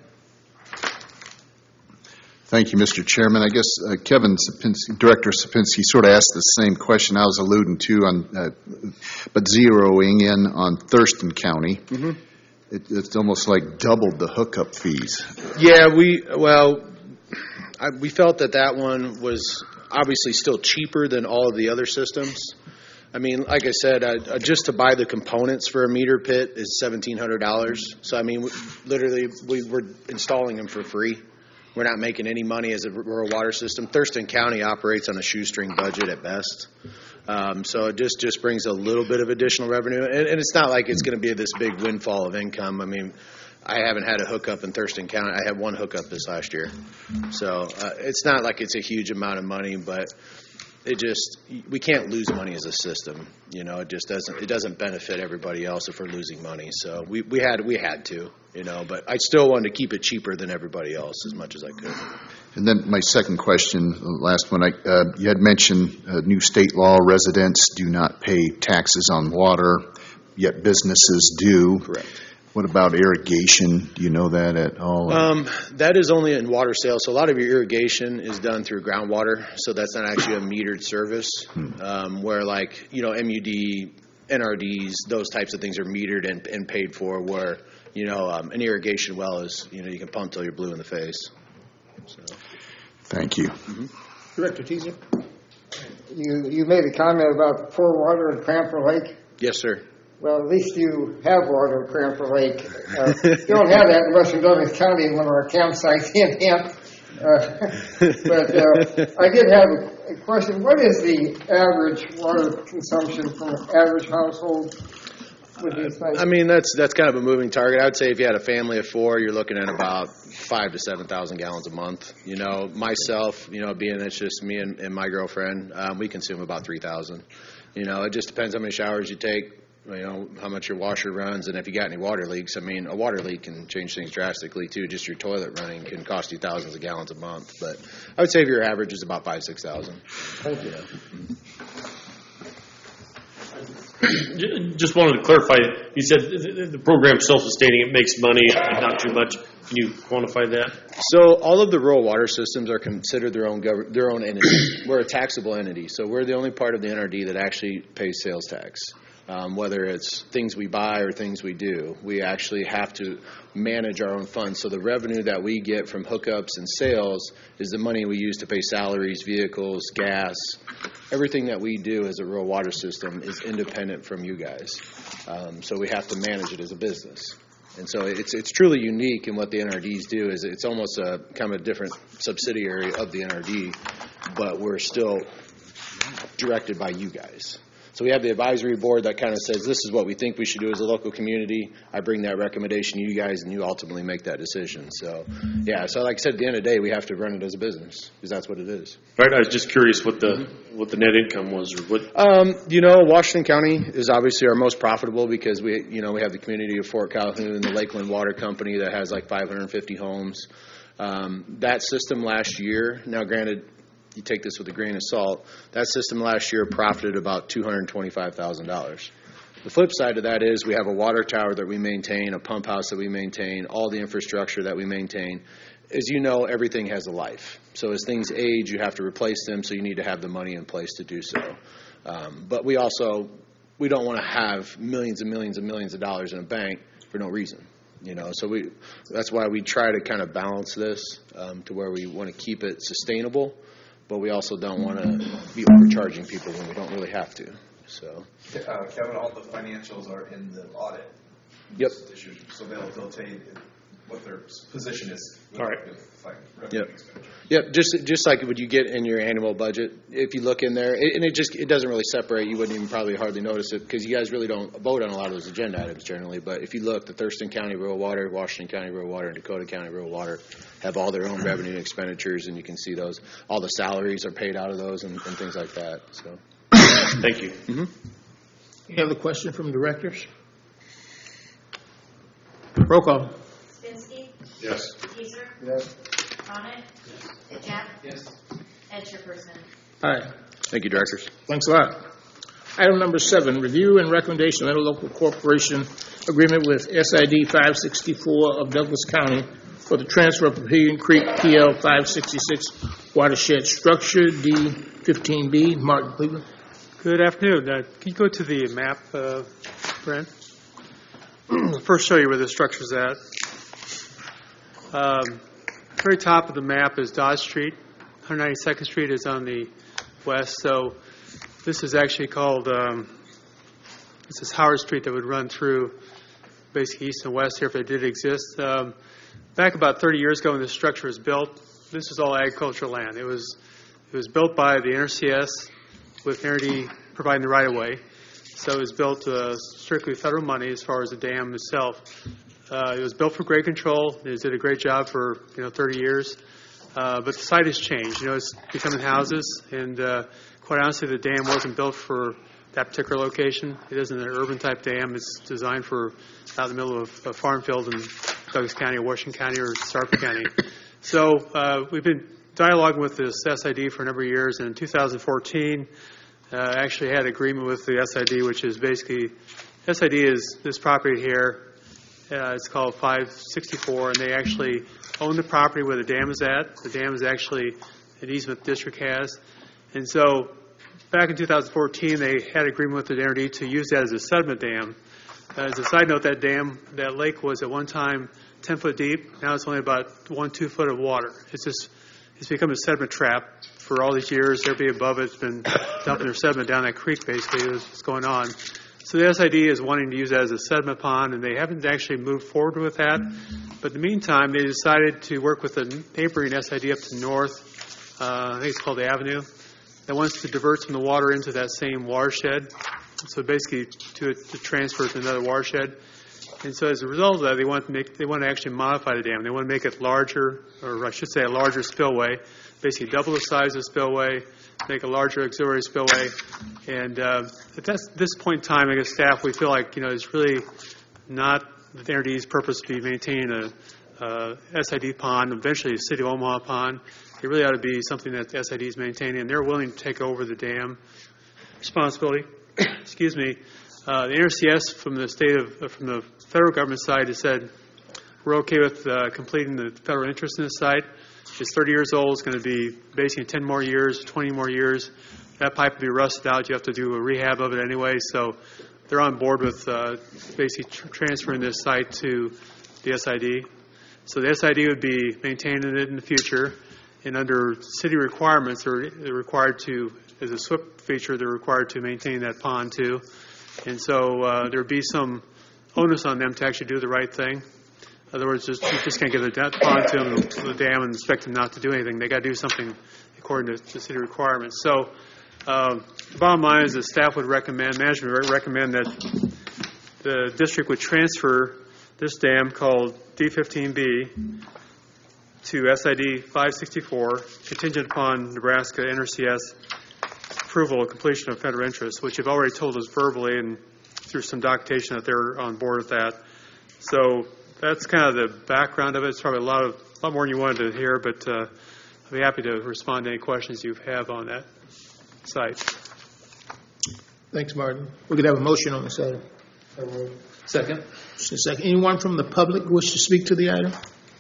F: Thank you, Mister Chairman. I guess uh, Kevin Sapinski, Director Sapinski sort of asked the same question I was alluding to, on, uh, but zeroing in on Thurston County.
P: Mm-hmm.
F: It, it's almost like doubled the hookup fees.
P: Yeah, we, well, I, we felt that that one was obviously still cheaper than all of the other systems. I mean, like I said, uh, just to buy the components for a meter pit is seventeen hundred dollars. So, I mean, we, literally, we were installing them for free. We're not making any money as a rural water system. Thurston County operates on a shoestring budget at best. Um, so it just, just brings a little bit of additional revenue. And, and it's not like it's going to be this big windfall of income. I mean, I haven't had a hookup in Thurston County. I had one hookup this last year. So uh, it's not like it's a huge amount of money, but it just, we can't lose money as a system. You know, it just doesn't, it doesn't benefit everybody else if we're losing money. So we, we had, we had to, you know, but I still wanted to keep it cheaper than everybody else as much as I could.
F: And then my second question, the last one, I, uh, you had mentioned uh, new state law, residents do not pay taxes on water, yet businesses do.
P: Correct.
F: What about irrigation? Do you know that at all?
P: Um, that is only in water sales. So a lot of your irrigation is done through groundwater. So that's not actually a metered service. Um, where like, you know, M U D, N R Ds, those types of things are metered and, and paid for, where, you know, um, an irrigation well is, you know, you can pump till you're blue in the face. So.
F: Thank you.
P: Mm-hmm.
C: Director Teaser?
Q: You, you made a comment about poor water in Cranford Lake.
P: Yes, sir.
Q: Well, at least you have water in Cranford Lake. Uh, you don't have that in Western Douglas County, one of our campsites in Hemp. Uh, but uh, I did have a, a question. What is the average water consumption from an average household with these things?
P: I mean, that's that's kind of a moving target. I would say if you had a family of four, you're looking at about five to seven thousand gallons a month. You know, myself, you know, being it's just me and, and my girlfriend, um, we consume about three thousand. You know, it just depends how many showers you take. You know, how much your washer runs, and if you got any water leaks. I mean, a water leak can change things drastically, too. Just your toilet running can cost you thousands of gallons a month. But I would say if your average is about five, six thousand.
Q: Thank you.
I: Just wanted to clarify, you said the the program's self-sustaining, it makes money, but not too much. Can you quantify that?
P: So all of the rural water systems are considered their own gov- their own entity. We're a taxable entity, so we're the only part of the N R D that actually pays sales tax. Um, whether it's things we buy or things we do, we actually have to manage our own funds. So the revenue that we get from hookups and sales is the money we use to pay salaries, vehicles, gas. Everything that we do as a rural water system is independent from you guys. Um, so we have to manage it as a business. And so it's it's truly unique in what the N R Ds do. Is it's almost a kind of a different subsidiary of the N R D, but we're still directed by you guys. So we have the advisory board that kind of says, this is what we think we should do as a local community. I bring that recommendation to you guys, and you ultimately make that decision. So, yeah, so like I said, at the end of the day, we have to run it as a business, because that's what it is.
I: Right, I was just curious what the mm-hmm. what the net income was, or what.
P: Um, you know, Washington County is obviously our most profitable because we, you know, we have the community of Fort Calhoun, the Lakeland Water Company that has like five hundred fifty homes. Um, that system last year, now granted, you take this with a grain of salt, that system last year profited about two hundred twenty-five thousand dollars. The flip side of that is we have a water tower that we maintain, a pump house that we maintain, all the infrastructure that we maintain. As you know, everything has a life. So as things age, you have to replace them, so you need to have the money in place to do so. Um, but we also, we don't want to have millions and millions and millions of dollars in a bank for no reason. You know, so we that's why we try to kind of balance this um, to where we want to keep it sustainable, but we also don't want to be overcharging people when we don't really have to. So,
L: uh, Kevin, all the financials are in the audit.
P: Yep.
L: So they'll, they'll tell you what their position is.
P: All right.
L: Like
P: Yep. Yep. Just just like what you get in your annual budget, if you look in there, it, and it just it doesn't really separate. You wouldn't even probably hardly notice it because you guys really don't vote on a lot of those agenda items generally. But if you look, the Thurston County Rural Water, Washington County Rural Water, and Dakota County Rural Water have all their own revenue and expenditures, and you can see those. All the salaries are paid out of those and, and things like that. So,
I: thank you.
P: Mm-hmm.
C: Any other question from directors? Roll call.
B: Spinsky.
I: Yes.
B: Teaser.
Q: Yes.
B: Bonnet. Yes. Jeff. Yes. Ed Chairperson.
C: Aye.
P: Thank you, directors.
C: Thanks a lot. Item number seven, review and recommendation of interlocal corporation agreement with S I D five sixty-four of Douglas County for the transfer of Papillion Creek P L five sixty-six watershed structure, D fifteen B. Martin Cleveland.
R: Good afternoon. Uh, can you go to the map, uh, Brent? First show you where the structure's at. Um, very top of the map is Dodge Street. one hundred ninety-second Street is on the west. So this is actually called, um, this is Howard Street that would run through basically east and west here if it did exist. Um, back about thirty years ago when this structure was built, this was all agricultural land. It was, it was built by the N R C S with N R D providing the right-of-way. So it was built uh, strictly federal money as far as the dam itself. Uh, it was built for grade control. It did a great job for you know thirty years. Uh, but the site has changed. You know, it's becoming houses, and uh, quite honestly, the dam wasn't built for that particular location. It isn't an urban-type dam. It's designed for out in the middle of a farm field in Douglas County or Washington County or Stark County. So uh, we've been dialoguing with this S I D for a number of years, and in two thousand fourteen, uh, actually had agreement with the S I D, which is basically, S I D is this property here, Uh, it's called five sixty-four, and they actually own the property where the dam is at. The dam is actually an easement the district has. And so back in two thousand fourteen, they had an agreement with the N R D to use that as a sediment dam. Uh, as a side note, that dam, that lake was at one time ten foot deep. Now it's only about one, two foot of water. It's just, it's become a sediment trap for all these years. Everybody above it's been dumping their sediment down that creek, basically, is what's going on. So the S I D is wanting to use that as a sediment pond, and they haven't actually moved forward with that. But in the meantime, they decided to work with the neighboring S I D up to the north. Uh, I think it's called the Avenue. That wants to divert some of the water into that same watershed. So basically, to, to transfer to another watershed. And so as a result of that, they want to make, they want to actually modify the dam. They want to make it larger, or I should say, a larger spillway. Basically, double the size of the spillway, make a larger auxiliary spillway. And uh, at this point in time, I guess staff, we feel like, you know, it's really not the N R D's purpose to be maintaining a uh, S I D pond, eventually a City of Omaha pond. It really ought to be something that the S I D is maintaining, and they're willing to take over the dam responsibility. Excuse me. Uh, the N R C S from the state of, uh, from the federal government side has said we're okay with uh, completing the federal interest in this site. It's thirty years old. It's going to be basically ten more years, twenty more years. That pipe will be rusted out. You have to do a rehab of it anyway. So they're on board with uh, basically tr- transferring this site to the S I D. So the S I D would be maintaining it in the future. And under city requirements, they're, they're required to, as a SWIP feature, they're required to maintain that pond too. And so uh, there would be some onus on them to actually do the right thing. In other words, just, you just can't give the pond to them, the dam, and expect them not to do anything. They got to do something according to, to city requirements. So uh, the bottom line is that staff would recommend, management would recommend that the district would transfer this dam called D fifteen B to S I D five sixty-four, contingent upon Nebraska N R C S approval of completion of federal interest, which you've already told us verbally and through some documentation that they're on board with that. So that's kind of the background of it. It's probably a lot of a lot more than you wanted to hear, but uh, I'll be happy to respond to any questions you have on that site.
C: Thanks, Martin. We could have a motion on this item.
M: Second.
C: Second. Anyone from the public wish to speak to the item?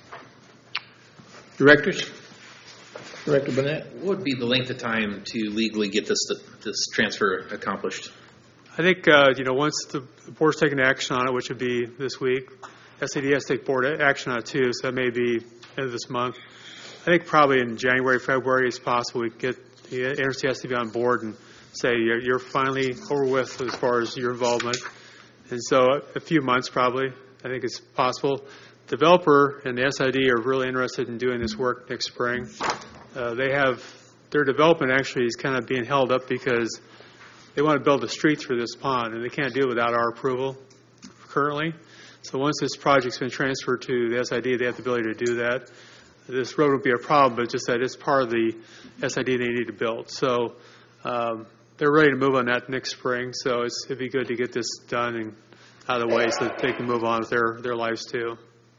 C: Directors? Director Burnett?
M: What would be the length of time to legally get this this transfer accomplished?
R: I think, uh, you know, once the board's taken action on it, which would be this week, S A D has to take board action on it too, so that may be end of this month. I think probably in January, February, it's possible we get the N R C S to be on board and say you're, you're finally over with as far as your involvement. And so a few months probably, I think it's possible. Developer and the S I D are really interested in doing this work next spring. Uh, they have, their development actually is kind of being held up because they want to build a street through this pond, and they can't do it without our approval currently. So once this project's been transferred to the S I D, they have the ability to do that. This road would be a problem, but just that it's part of the S I D they need to build. So um, they're ready to move on that next spring, so it's, it'd be good to get this done and out of the way so that they can move on with their, their lives too.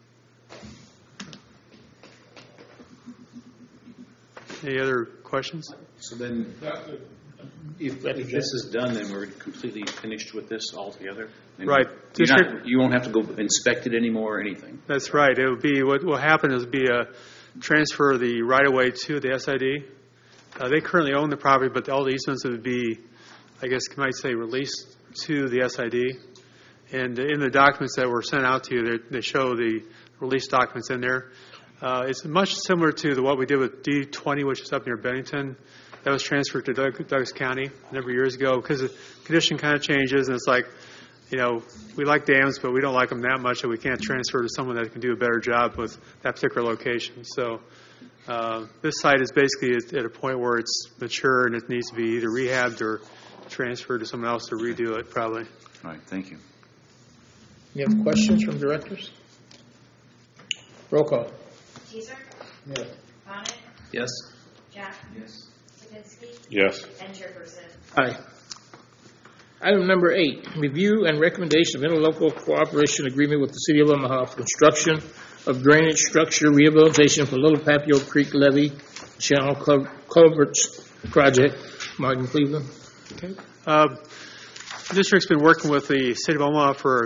R: Any other questions?
K: So then, if, if this is done, then we're completely finished with this altogether? And
R: Right.
K: You're not, you won't have to go inspect it anymore or anything?
R: That's right. It would be, what will happen is be a transfer of the right-of-way to the S I D. Uh, they currently own the property, but all the easements would be, I guess you might say, released to the S I D. And in the documents that were sent out to you, they, they show the release documents in there. Uh, it's much similar to the, what we did with D twenty, which is up near Bennington. That was transferred to Doug, Douglas County a number of years ago because the condition kind of changes, and it's like, you know, we like dams, but we don't like them that much that we can't transfer to someone that can do a better job with that particular location. So uh, this site is basically at, at a point where it's mature and it needs to be either rehabbed or transferred to someone else to redo it, probably.
K: All right, thank you.
C: You have questions from directors? Roll call.
B: Teaser?
C: Yes.
B: Bonnet?
M: Yes.
B: Jack?
K: Yes.
B: Sapinski?
N: Yes.
B: And Chairperson?
C: Aye. Item number eight, review and recommendation of interlocal cooperation agreement with the City of Omaha for construction of drainage structure rehabilitation for Little Papio Creek Levee Channel Culverts Project. Martin Cleveland.
R: Okay. Uh, the district's been working with the City of Omaha for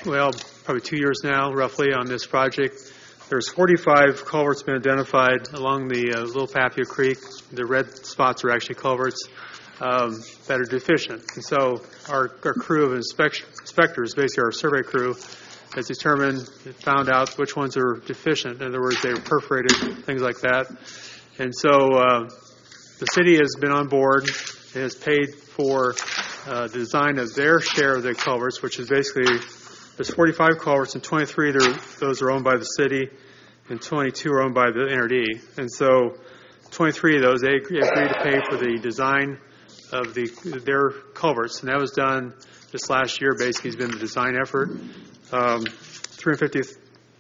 R: well, probably two years now, roughly, on this project. There's forty-five culverts been identified along the uh, Little Papio Creek. The red spots are actually culverts um, that are deficient. And so our, our crew of inspect- inspectors, basically our survey crew, has determined, found out which ones are deficient. In other words, they were perforated, things like that. And so uh, the city has been on board and has paid for uh, the design of their share of the culverts, which is basically, there's forty-five culverts and twenty-three, those are owned by the city, and twenty-two are owned by the N R D. And so twenty-three of those, they agreed to pay for the design of the their culverts. And that was done this last year, basically, has been the design effort. Um, three hundred fifty,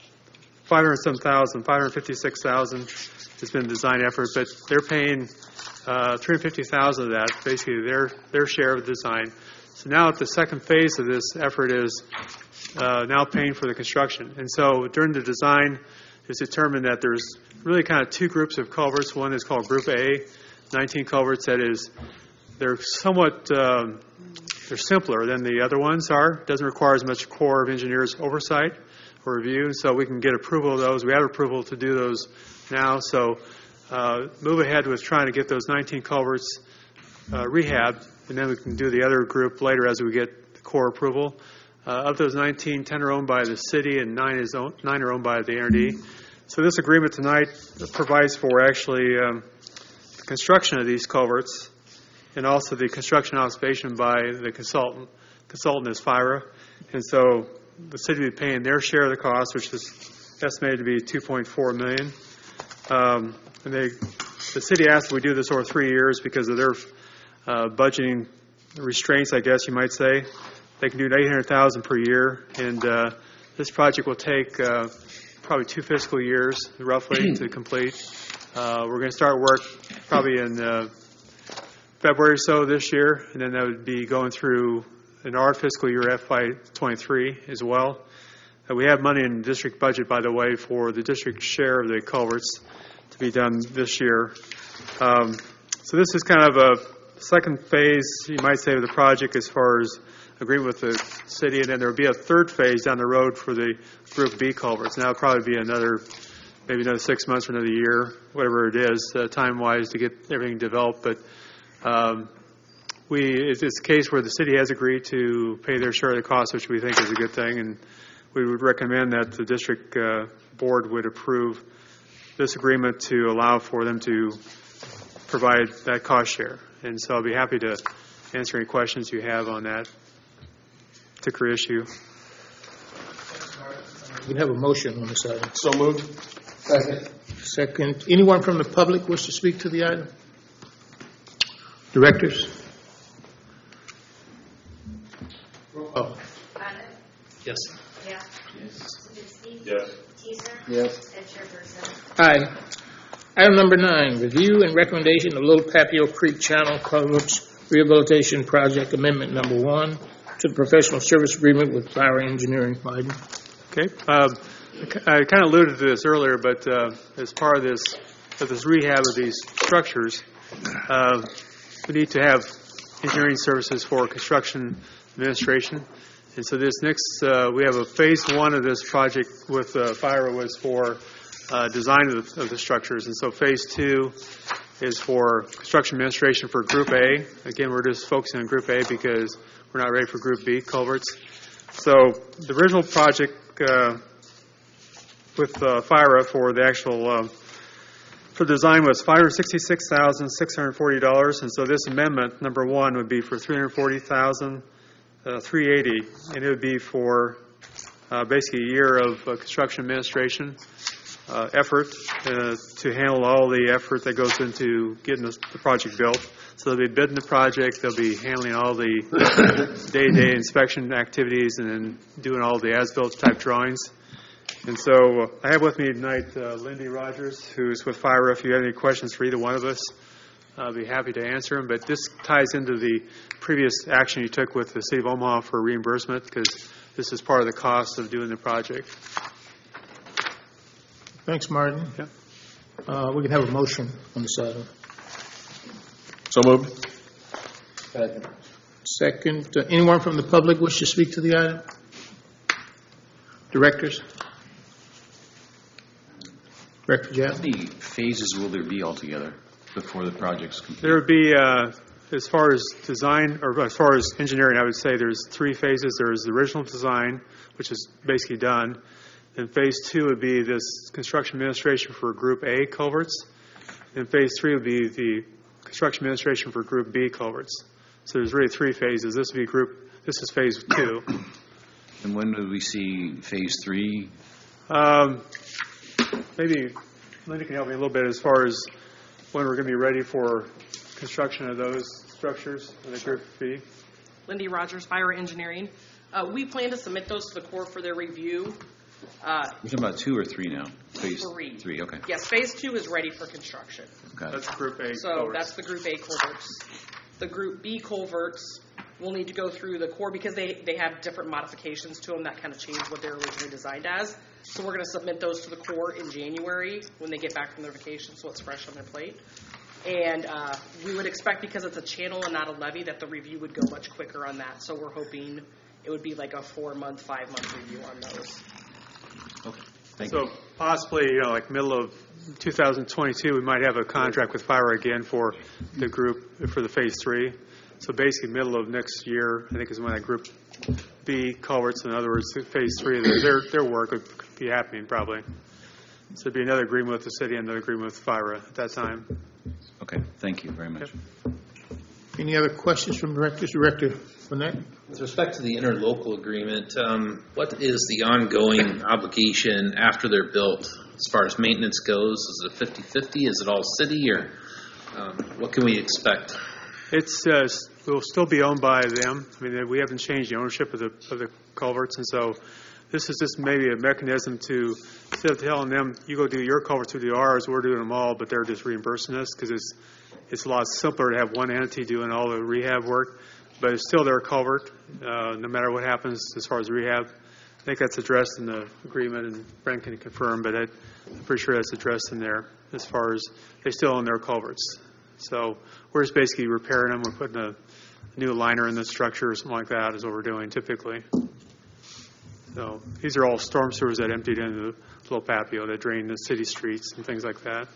R: five hundred some thousand, five hundred fifty-six thousand has been the design effort, but they're paying uh, three hundred fifty thousand of that, basically their their share of the design. So now the second phase of this effort is uh, now paying for the construction. And so during the design, it's determined that there's really kind of two groups of culverts. One is called Group A, nineteen culverts. That is, they're somewhat um, they're simpler than the other ones are. It doesn't require as much Corps of Engineers oversight or review, so we can get approval of those. We have approval to do those now, so uh, move ahead with trying to get those nineteen culverts uh, rehabbed, and then we can do the other group later as we get the Corps approval. Uh, of those nineteen, ten are owned by the city, and nine is owned, nine are owned by the N R D. So this agreement tonight provides for actually um, the construction of these culverts, and also the construction observation by the consultant. Consultant is FIRA, and so the city will be paying their share of the cost, which is estimated to be two point four million dollars. Um, and they, the city asked if we do this over three years because of their uh, budgeting restraints, I guess you might say. They can do eight hundred thousand dollars per year, and uh, this project will take uh, probably two fiscal years, roughly, to complete. Uh, we're going to start work probably in uh, February or so this year, and then that would be going through in our fiscal year, F Y twenty-three, as well. Uh, we have money in the district budget, by the way, for the district share of the culverts to be done this year. Um, so this is kind of a second phase, you might say, of the project as far as agreement with the city, and then there will be a third phase down the road for the Group B culverts. Now, it'll probably be another, maybe another six months or another year, whatever it is, uh, time-wise, to get everything developed. But um, we, it's a case where the city has agreed to pay their share of the cost, which we think is a good thing, and we would recommend that the district uh, board would approve this agreement to allow for them to provide that cost share. And so I'll be happy to answer any questions you have on that particular issue.
C: We have a motion on this item.
A: So moved.
Q: Second.
C: Second. Anyone from the public wish to speak to the item? Directors? Oh.
I: Yes.
B: Yeah. Yes.
I: Yes.
B: Teaser.
Q: Yes.
B: And Chairperson.
C: Aye. Item number nine, review and recommendation of Little Papio Creek Channel Culverts Rehabilitation Project Amendment Number One to the professional service agreement with Flower Engineering. Biden.
R: Okay. Um, I kind of alluded to this earlier, but uh, as part of this, of this rehab of these structures, uh, we need to have engineering services for construction administration. And so this next, uh, we have a phase one of this project with uh, FIRA was for uh, design of the, of the structures. And so phase two is for construction administration for Group A. Again, we're just focusing on Group A because we're not ready for Group B culverts. So the original project uh, with uh, FIRA for the actual uh, for design was five hundred sixty-six thousand six hundred forty dollars, and so this amendment, number one, would be for three hundred forty thousand three hundred eighty dollars, and it would be for uh, basically a year of uh, construction administration uh, effort uh, to handle all the effort that goes into getting this, the project built. So they'll be bidding the project, they'll be handling all the day-to-day inspection activities, and then doing all the as-built type drawings. And so uh, I have with me tonight uh, Lindy Rogers, who's with FIRA. If you have any questions for either one of us, I'll be happy to answer them. But this ties into the previous action you took with the City of Omaha for reimbursement, because this is part of the cost of doing the project.
C: Thanks, Martin.
R: Yeah.
C: Uh, we can have a motion on this item.
A: So moved.
C: Second. Second. Uh, anyone from the public wish to speak to the item? Directors? Director
K: How
C: Jeff?
K: many phases will there be altogether before the project's complete?
R: There would be, uh, as far as design, or as far as engineering, I would say there's three phases. There's the original design, which is basically done. And phase two would be this construction administration for Group A culverts. And phase three would be the construction administration for Group B culverts. So there's really three phases. This would be group, this is phase two.
K: And when do we see phase three?
R: Um, maybe Linda can help me a little bit as far as when we're going to be ready for construction of those structures in the Group B.
S: Lindy Rogers, Fire Engineering. Uh, we plan to submit those to the Corps for their review. Uh,
K: We're talking about two or three now? Phase
S: Three.
K: Three, okay.
S: yes, phase two is ready for construction.
K: Got it.
R: That's Group A
S: So
R: culverts.
S: that's the Group A culverts. The Group B culverts will need to go through the Corps because they, they have different modifications to them that kind of change what they're originally designed as. So we're going to submit those to the Corps in January when they get back from their vacation, so it's fresh on their plate. And uh, we would expect, because it's a channel and not a levee, that the review would go much quicker on that. So we're hoping it would be like a four-month, five-month review on those.
K: Okay, thank
R: So
K: you.
R: possibly, you know, like middle of two thousand twenty-two, we might have a contract with Fire again for the group, for the phase three. So basically, middle of next year, I think is when that Group B culverts, in other words, phase three, their their work would be happening probably. So there'd be another agreement with the city and another agreement with Fire at that time.
K: Okay, thank you very much.
C: Any other questions from directors? Director Fournette?
M: With respect to the interlocal agreement, um, what is the ongoing obligation after they're built as far as maintenance goes? Is it fifty-fifty? Is it all city, or um, what can we expect?
R: It's uh, will still be owned by them. I mean, we haven't changed the ownership of the of the culverts, and so this is just maybe a mechanism to, instead of telling them, you go do your culverts, we do ours, we're doing them all, but they're just reimbursing us, because it's it's a lot simpler to have one entity doing all the rehab work, but it's still their culvert, uh, no matter what happens as far as rehab. I think that's addressed in the agreement, and Brent can confirm, but I, I'm pretty sure that's addressed in there as far as they still own their culverts. So we're just basically repairing them. We're putting a new liner in the structure or something like that is what we're doing typically. So these are all storm sewers that emptied into the little patio that drain the city streets and things like that.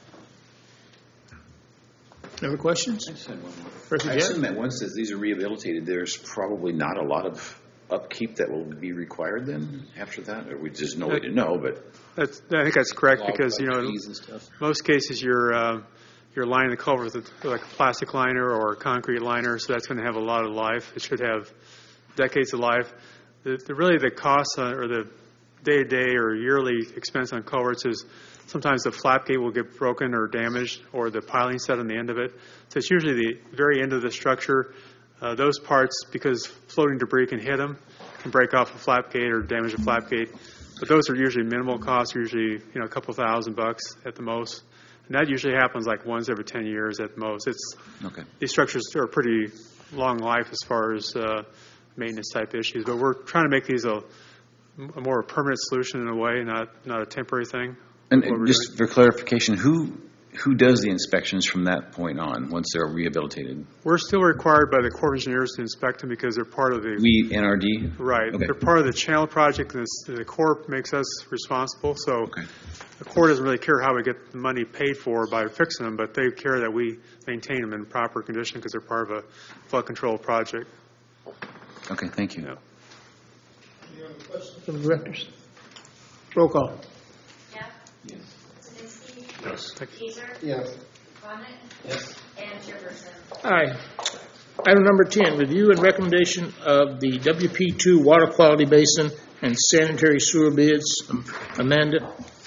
C: Any other questions?
K: I just had one more.
C: Director
K: I
C: Jeff?
K: assume that once these are rehabilitated, there's probably not a lot of upkeep that will be required then after that, or we just no way to know, but.
R: That's, I think that's correct,
K: Log
R: because, you know,
K: fees and stuff.
R: most cases you're, uh, you're lining the culvert with a- like a plastic liner or a concrete liner, so that's going to have a lot of life. It should have decades of life. The, the really the cost on, or the day-to-day or yearly expense on culverts is sometimes the flap gate will get broken or damaged, or the piling set on the end of it. So it's usually the very end of the structure. Uh, those parts, because floating debris can hit them, can break off a flap gate or damage a flap gate. But those are usually minimal costs, usually you know a couple thousand bucks at the most. And that usually happens like once every ten years at the most. It's
K: Okay.
R: These structures are pretty long life as far as uh, maintenance type issues. But we're trying to make these a, a more permanent solution in a way, not not a temporary thing.
K: And
R: What we're
K: just for clarification, who who does the inspections from that point on, once they're rehabilitated?
R: We're still required by the Corps of Engineers to inspect them because they're part of the
K: We, N R D?
R: right.
K: Okay.
R: They're part of the channel project, and the, the Corps makes us responsible. So the Corps doesn't really care how we get the money paid for by fixing them, but they care that we maintain them in proper condition because they're part of a flood control project.
K: Okay, thank you.
C: Any other questions from the directors? Roll call.
B: Jeff? Yes. Kaminsky?
C: Yes.
B: Kaiser?
Q: Yes.
B: Bonnet?
C: Yes.
B: And Chairperson.
C: Aye. Item number ten, review and recommendation of the W P two water quality basin and sanitary sewer bids. Amanda?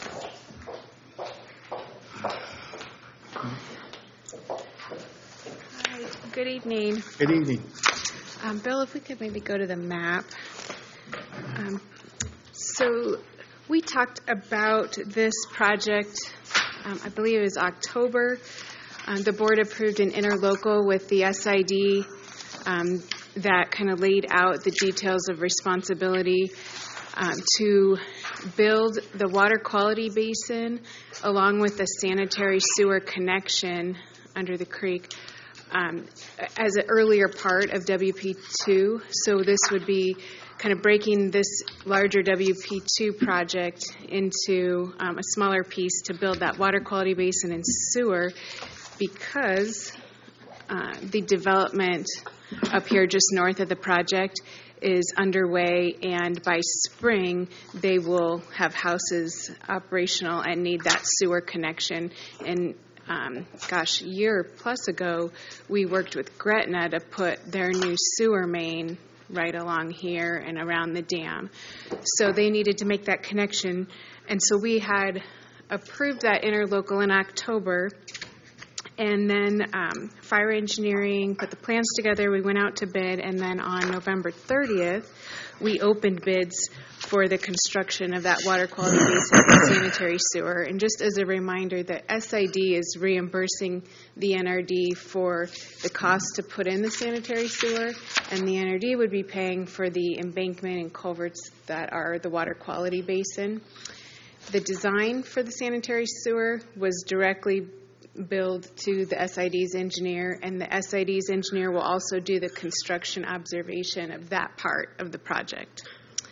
T: Hi, good evening.
C: Good evening.
T: Um, Bill, if we could maybe go to the map. Um, so we talked about this project, um, I believe it was October. Um, the board approved an interlocal with the S I D um, that kind of laid out the details of responsibility um, to build the water quality basin along with the sanitary sewer connection under the creek um, as an earlier part of W P two. So this would be kind of breaking this larger W P two project into um, a smaller piece to build that water quality basin and sewer, because uh, the development up here just north of the project is underway, and by spring they will have houses operational and need that sewer connection. And um, gosh, a year plus ago, we worked with Gretna to put their new sewer main right along here and around the dam. So they needed to make that connection, and so we had approved that interlocal in October. And then um, fire engineering put the plans together. We went out to bid, and then on November thirtieth, we opened bids for the construction of that water quality basin and sanitary sewer. And just as a reminder, the S I D is reimbursing the N R D for the cost to put in the sanitary sewer, and the N R D would be paying for the embankment and culverts that are the water quality basin. The design for the sanitary sewer was directly billed to the S I D's engineer, and the S I D's engineer will also do the construction observation of that part of the project.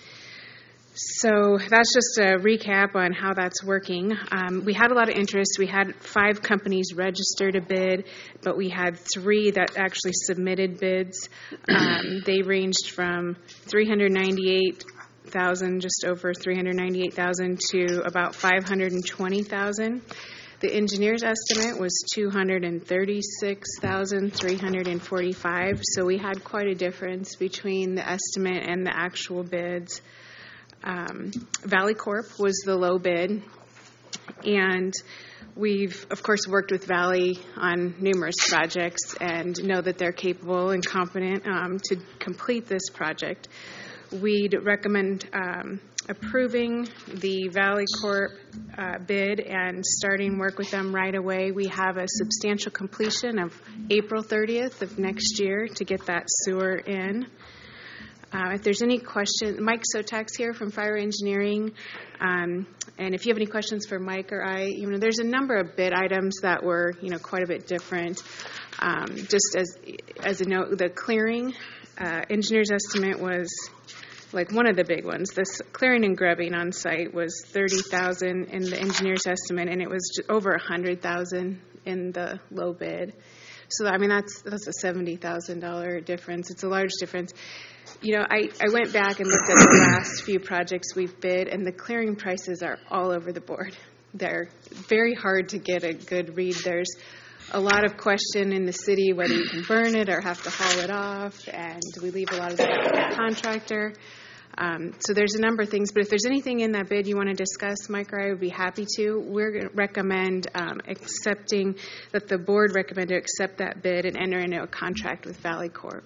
T: So that's just a recap on how that's working. Um, we had a lot of interest. We had five companies register to bid, but we had three that actually submitted bids. Um, they ranged from three hundred ninety-eight thousand, just over three hundred ninety-eight thousand, to about five hundred twenty thousand. The engineer's estimate was two hundred thirty-six thousand three hundred forty-five, so we had quite a difference between the estimate and the actual bids. Um, Valley Corp was the low bid, and we've, of course, worked with Valley on numerous projects and know that they're capable and competent um, to complete this project. We'd recommend um, approving the Valley Corp uh, bid and starting work with them right away. We have a substantial completion of April thirtieth of next year to get that sewer in. Uh, if there's any questions, Mike Sotak's here from Fire Engineering, um, and if you have any questions for Mike or I, you know, there's a number of bid items that were, you know, quite a bit different. Um, just as as a note, the clearing uh, engineer's estimate was like one of the big ones. This clearing and grubbing on site was thirty thousand in the engineer's estimate, and it was just over a hundred thousand in the low bid. So I mean that's that's a seventy thousand dollar difference. It's a large difference. You know, I, I went back and looked at the last few projects we've bid, and the clearing prices are all over the board. They're very hard to get a good read. There's a lot of question in the city whether you can burn it or have to haul it off, and we leave a lot of that to the contractor. Um, so there's a number of things, but if there's anything in that bid you want to discuss, Mike or I would be happy to. We're going to recommend um, accepting, that the board recommend to accept that bid and enter into a contract with Valley Corp.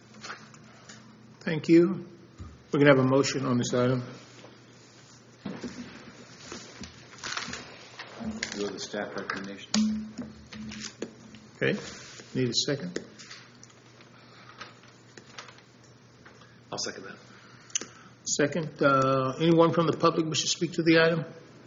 C: Thank you. We're going to have a motion on this item.
K: Go to the staff recommendation.
C: Okay. Need a second?
I: I'll second that.
C: Second. Uh, anyone from the public wish to speak to the item?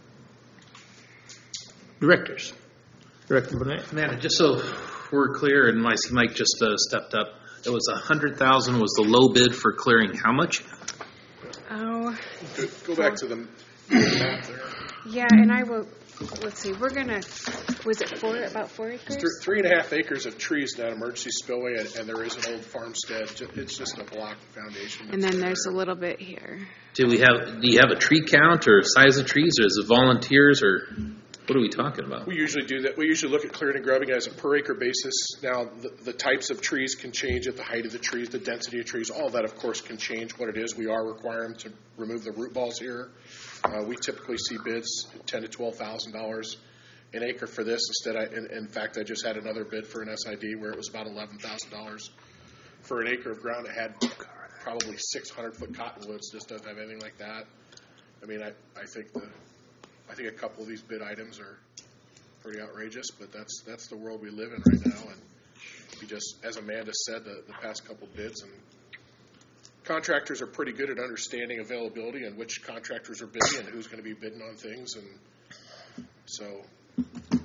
C: Directors. Director Burnett.
M: Amanda, just so we're clear, and my Mike just uh, stepped up, it was one hundred thousand dollars was the low bid for clearing how much?
T: Oh.
U: Go, go back to the map there.
T: Yeah, and I will, let's see, we're going to, was it four, about four acres?
U: Th- three and a half acres of trees in that emergency spillway, and, and there is an old farmstead. It's just a block foundation.
T: And then there's a little bit here.
M: Do we have? Do you have a tree count or size of trees, or is it volunteers, or what are we talking about?
U: We usually do that. We usually look at clearing and grubbing as a per acre basis. Now, the, the types of trees can change at the height of the trees, the density of trees. All that, of course, can change what it is. We are requiring to remove the root balls here. Uh, we typically see bids ten to twelve thousand dollars an acre for this. Instead, I, in, in fact, I just had another bid for an S I D where it was about eleven thousand dollars for an acre of ground. It had probably six hundred foot cottonwoods. Just doesn't have anything like that. I mean, I, I think the I think a couple of these bid items are pretty outrageous, but that's that's the world we live in right now. And we just, as Amanda said, the, the past couple bids, and contractors are pretty good at understanding availability and which contractors are bidding and who's going to be bidding on things, and so.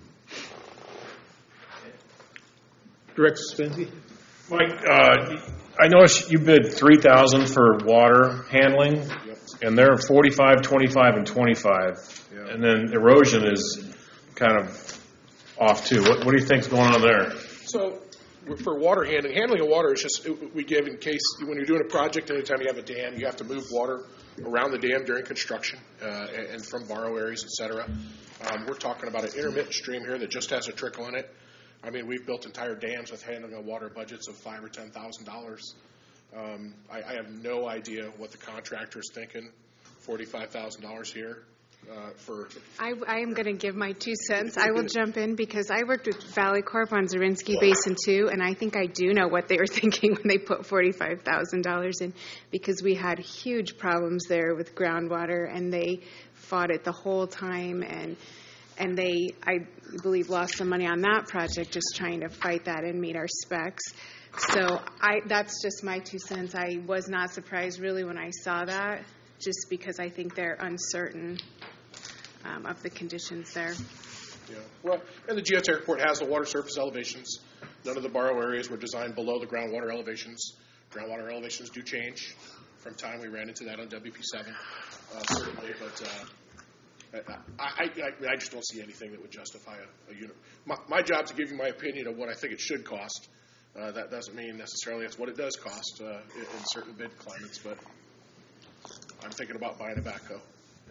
C: Director Spency.
G: Mike, uh, I noticed you bid three thousand for water handling, and they're forty-five, twenty-five, and twenty-five. And then erosion is kind of off too. What, what do you think's going on there?
U: So for water handling, handling of water is just, it- we give in case, when you're doing a project, anytime you have a dam, you have to move water around the dam during construction uh, and and from borrow areas, et cetera. Um, We're talking about an intermittent stream here that just has a trickle in it. I mean, we've built entire dams with handling of water budgets of five or ten thousand dollars. Um, I, I have no idea what the contractor is thinking. Forty-five thousand dollars here uh, for.
T: I, I am going to give my two cents. I will jump in because I worked with Valley Corp on Zarinsky Basin too, and I think I do know what they were thinking when they put forty-five thousand dollars in, because we had huge problems there with groundwater, and they fought it the whole time, and and they, I believe, lost some money on that project just trying to fight that and meet our specs. So I, that's just my two cents. I was not surprised really when I saw that, just because I think they're uncertain um, of the conditions there.
U: Yeah, well, and the geotech report has the water surface elevations. None of the borrow areas were designed below the groundwater elevations. Groundwater elevations do change from time. We ran into that on W P seven, uh, certainly, but uh, I, I, I, I just don't see anything that would justify a, a unit. My, my job is to give you my opinion of what I think it should cost. Uh, that doesn't mean necessarily that's what it does cost uh, in, in certain bid climates, but I'm thinking about buying a backhoe.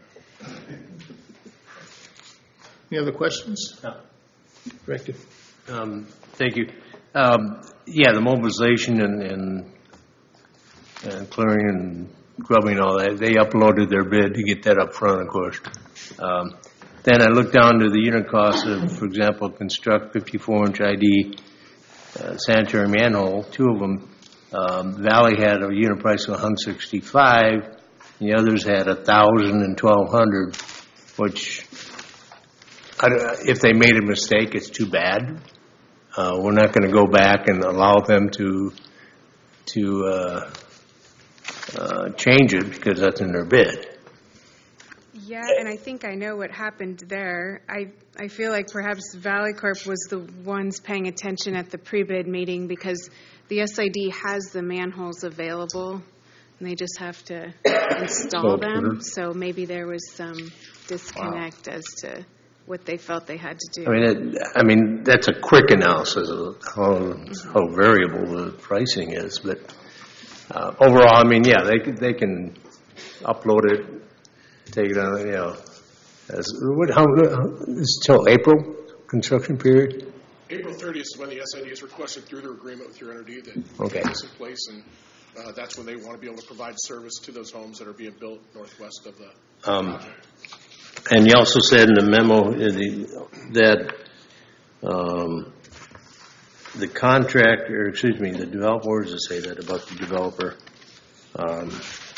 C: Any other questions?
A: No.
C: Director.
A: Um, Thank you. Um, Yeah, the mobilization and, and and clearing and grubbing and all that, they uploaded their bid to get that up front, of course. Um, Then I looked down to the unit cost of, for example, construct fifty-four inch I D uh, sanitary manhole, two of them. Um, Valley had a unit price of one hundred sixty-five, and the others had one thousand and twelve hundred, which, I don't- if they made a mistake, it's too bad. Uh, We're not going to go back and allow them to, to uh, uh, change it because that's in their bid.
T: Yeah, and I think I know what happened there. I, I feel like perhaps Valley Corp was the ones paying attention at the pre-bid meeting, because the S I D has the manholes available, and they just have to install them. So maybe there was some disconnect as to what they felt they had to do.
A: I mean, it, I mean, that's a quick analysis of how, how variable the pricing is, but uh, overall, I mean, yeah, they can, they can upload it, take it on, you know, as, what, how, it's till April construction period?
U: April thirtieth is when the S I D is requested through their agreement with your entity that
A: Okay.
U: get this in place, and uh, that's when they want to be able to provide service to those homes that are being built northwest of the
A: Um,
U: project.
A: And you also said in the memo uh, the- that um, the contractor, excuse me, the developer, where does it say that about the developer? Um,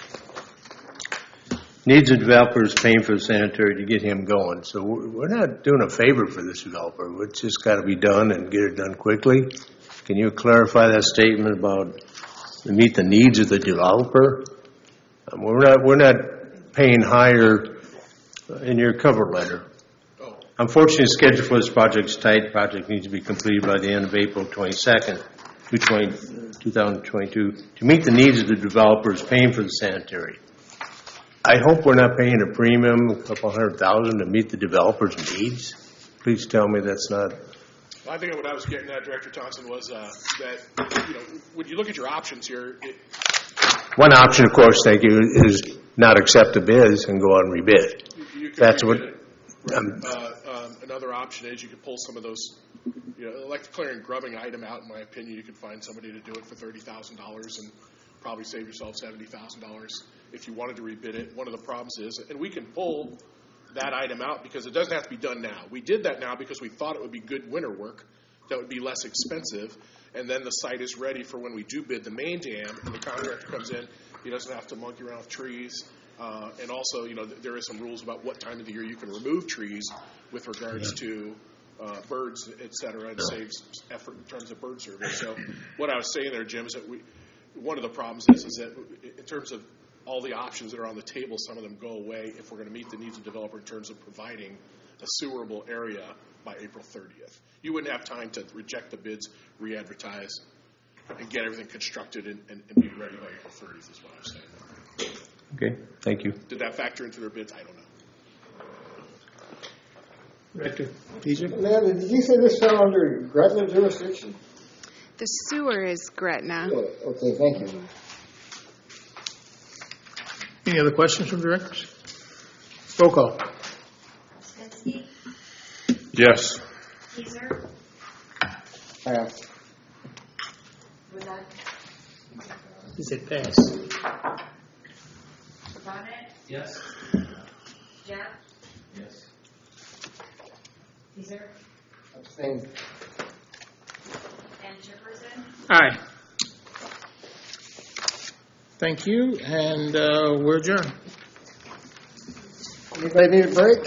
A: Needs the developers paying for the sanitary to get him going. So we're we're not doing a favor for this developer. It's just got to be done and get it done quickly. Can you clarify that statement about to meet the needs of the developer? Um, We're not, we're not paying higher in your cover letter. Unfortunately, the schedule for this project is tight. Project needs to be completed by the end of April twenty-second, two thousand twenty-two, to meet the needs of the developers paying for the sanitary. I hope we're not paying a premium, a couple hundred thousand, to meet the developers' needs. Please tell me that's not.
U: Well, I think what I was getting at, Director Thompson, was uh, that, you know, when you look at your options here, it,
A: One option, of course, thank you, is not accept the bids and go out and rebid.
U: you, you could
A: That's what.
U: rebid it.
A: um,
U: Uh, um, another option is you could pull some of those, you know, like the clearing grubbing item out. In my opinion, you could find somebody to do it for thirty thousand dollars and probably save yourself seventy thousand dollars if you wanted to rebid it. One of the problems is, and we can pull that item out because it doesn't have to be done now. We did that now because we thought it would be good winter work that would be less expensive, and then the site is ready for when we do bid the main dam and the contractor comes in. He doesn't have to monkey around with trees. Uh, and also, you know, th- there is some rules about what time of the year you can remove trees with regards to uh, birds, et cetera. It saves effort in terms of bird survey. So what I was saying there, Jim, is that we, one of the problems is, is that in terms of all the options that are on the table, some of them go away if we're going to meet the needs of the developer in terms of providing a sewerable area by April thirtieth. You wouldn't have time to reject the bids, re-advertise, and get everything constructed and, and, and be ready by April thirtieth is what I'm saying.
A: Okay, thank you.
U: Did that factor into their bids? I don't know.
C: Director Peter?
Q: Amanda, did you say this fell under Gretna jurisdiction?
T: The sewer is Gretna.
Q: Okay, thank you.
C: Any other questions from directors? Roll call.
B: Snitsky,
N: Yes.
B: Teaser,
Q: Pass.
B: Without,
C: He said pass.
B: Bonnet,
L: Yes.
B: Jeff,
L: Yes.
B: Teaser,
Q: Abstain.
B: and Chairperson.
C: Aye. Thank you, and uh, we're adjourned.
Q: Anybody need a break?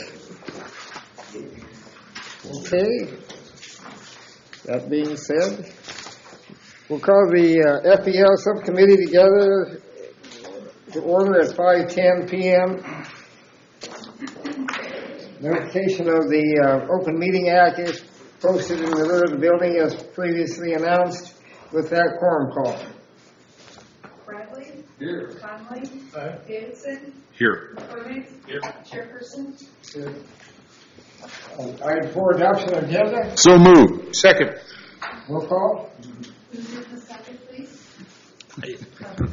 Q: Okay. That being said, we'll call the uh, F E L subcommittee together to order at five ten p.m. Notification of the uh, Open Meeting Act is posted in the rear of the building as previously announced. With that, quorum call.
B: Bradley,
U: Here.
B: Conley, Davidson,
N: Here.
B: McCormick,
N: Here.
B: Chairperson.
Q: Uh, Item four, adoption of agenda.
N: So moved. Second.
Q: Roll call.
B: Who's in the second, please? Thank you.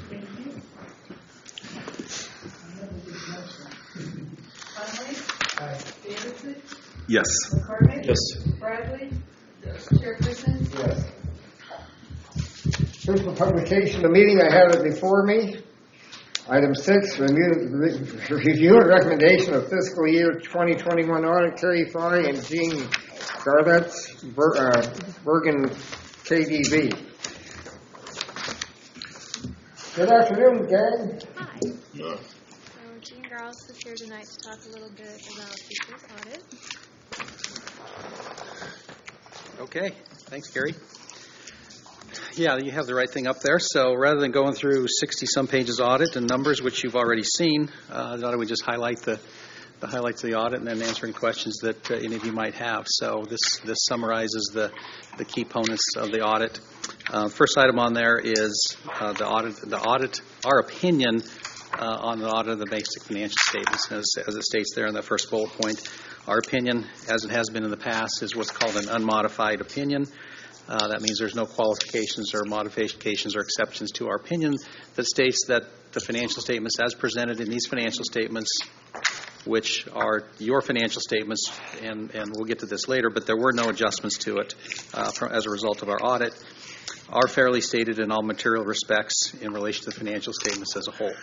B: Conley, Davidson,
N: Yes.
B: McCormick.
N: Yes.
B: Bradley. Yes. Chairperson.
Q: Yes. First for publication of the meeting, I have it before me. Item six, review, re- review and recommendation of fiscal year twenty twenty-one audit, Terry Fry and Jean Garlett, Ber, uh, Bergen K D V. Good afternoon, gang.
H: Hi. So Jean Garles is here tonight to talk a little bit about the first audit.
E: Okay, thanks, Gary. Yeah, you have the right thing up there. So rather than going through sixty-some pages audit and numbers, which you've already seen, uh, thought I would just highlight the, the highlights of the audit and then answer any questions that uh, any of you might have. So this this summarizes the, the key components of the audit. Uh, first item on there is uh, the audit. The audit, our opinion uh, on the audit of the basic financial statements, as, as it states there in the first bullet point. Our opinion, as it has been in the past, is what's called an unmodified opinion. Uh, that means there's no qualifications or modifications or exceptions to our opinion that states that the financial statements as presented in these financial statements, which are your financial statements, and, and we'll get to this later, but there were no adjustments to it uh, from, as a result of our audit, are fairly stated in all material respects in relation to the financial statements as a whole.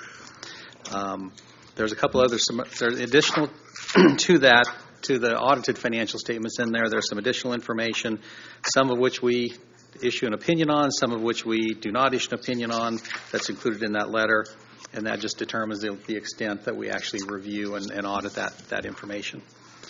E: Um, there's a couple other, some, there's additional to that, to the audited financial statements in there. There's some additional information, some of which we issue an opinion on, some of which we do not issue an opinion on. That's included in that letter, and that just determines the, the extent that we actually review and, and audit that, that information.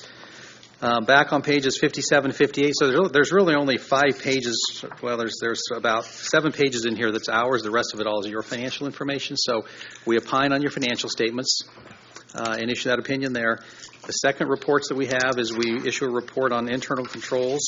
E: Uh, back on pages fifty-seven, fifty-eight, so there's, there's really only five pages. Well, there's there's about seven pages in here that's ours. The rest of it all is your financial information. So we opine on your financial statements uh, and issue that opinion there. The second reports that we have is we issue a report on internal controls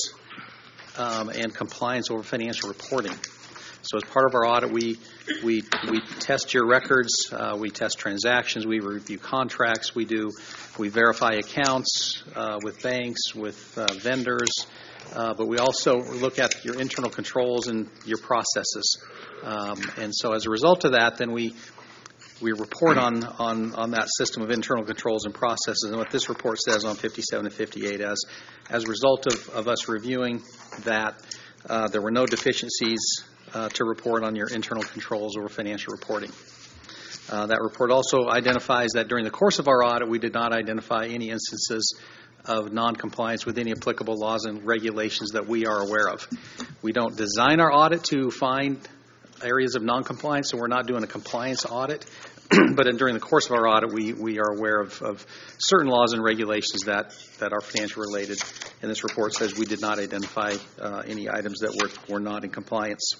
E: um, and compliance over financial reporting. So as part of our audit, we we we test your records, uh, we test transactions, we review contracts, we do we verify accounts uh, with banks, with uh, vendors, uh, but we also look at your internal controls and your processes. Um, and so as a result of that, then we we report on, on, on that system of internal controls and processes. And what this report says on fifty-seven and fifty-eight, as as a result of, of us reviewing that, uh, there were no deficiencies Uh, to report on your internal controls over financial reporting. Uh, that report also identifies that during the course of our audit, we did not identify any instances of non-compliance with any applicable laws and regulations that we are aware of. We don't design our audit to find areas of non-compliance, so we're not doing a compliance audit. But in, during the course of our audit, we, we are aware of, of certain laws and regulations that, that are financial related. And this report says we did not identify uh, any items that were, were not in compliance.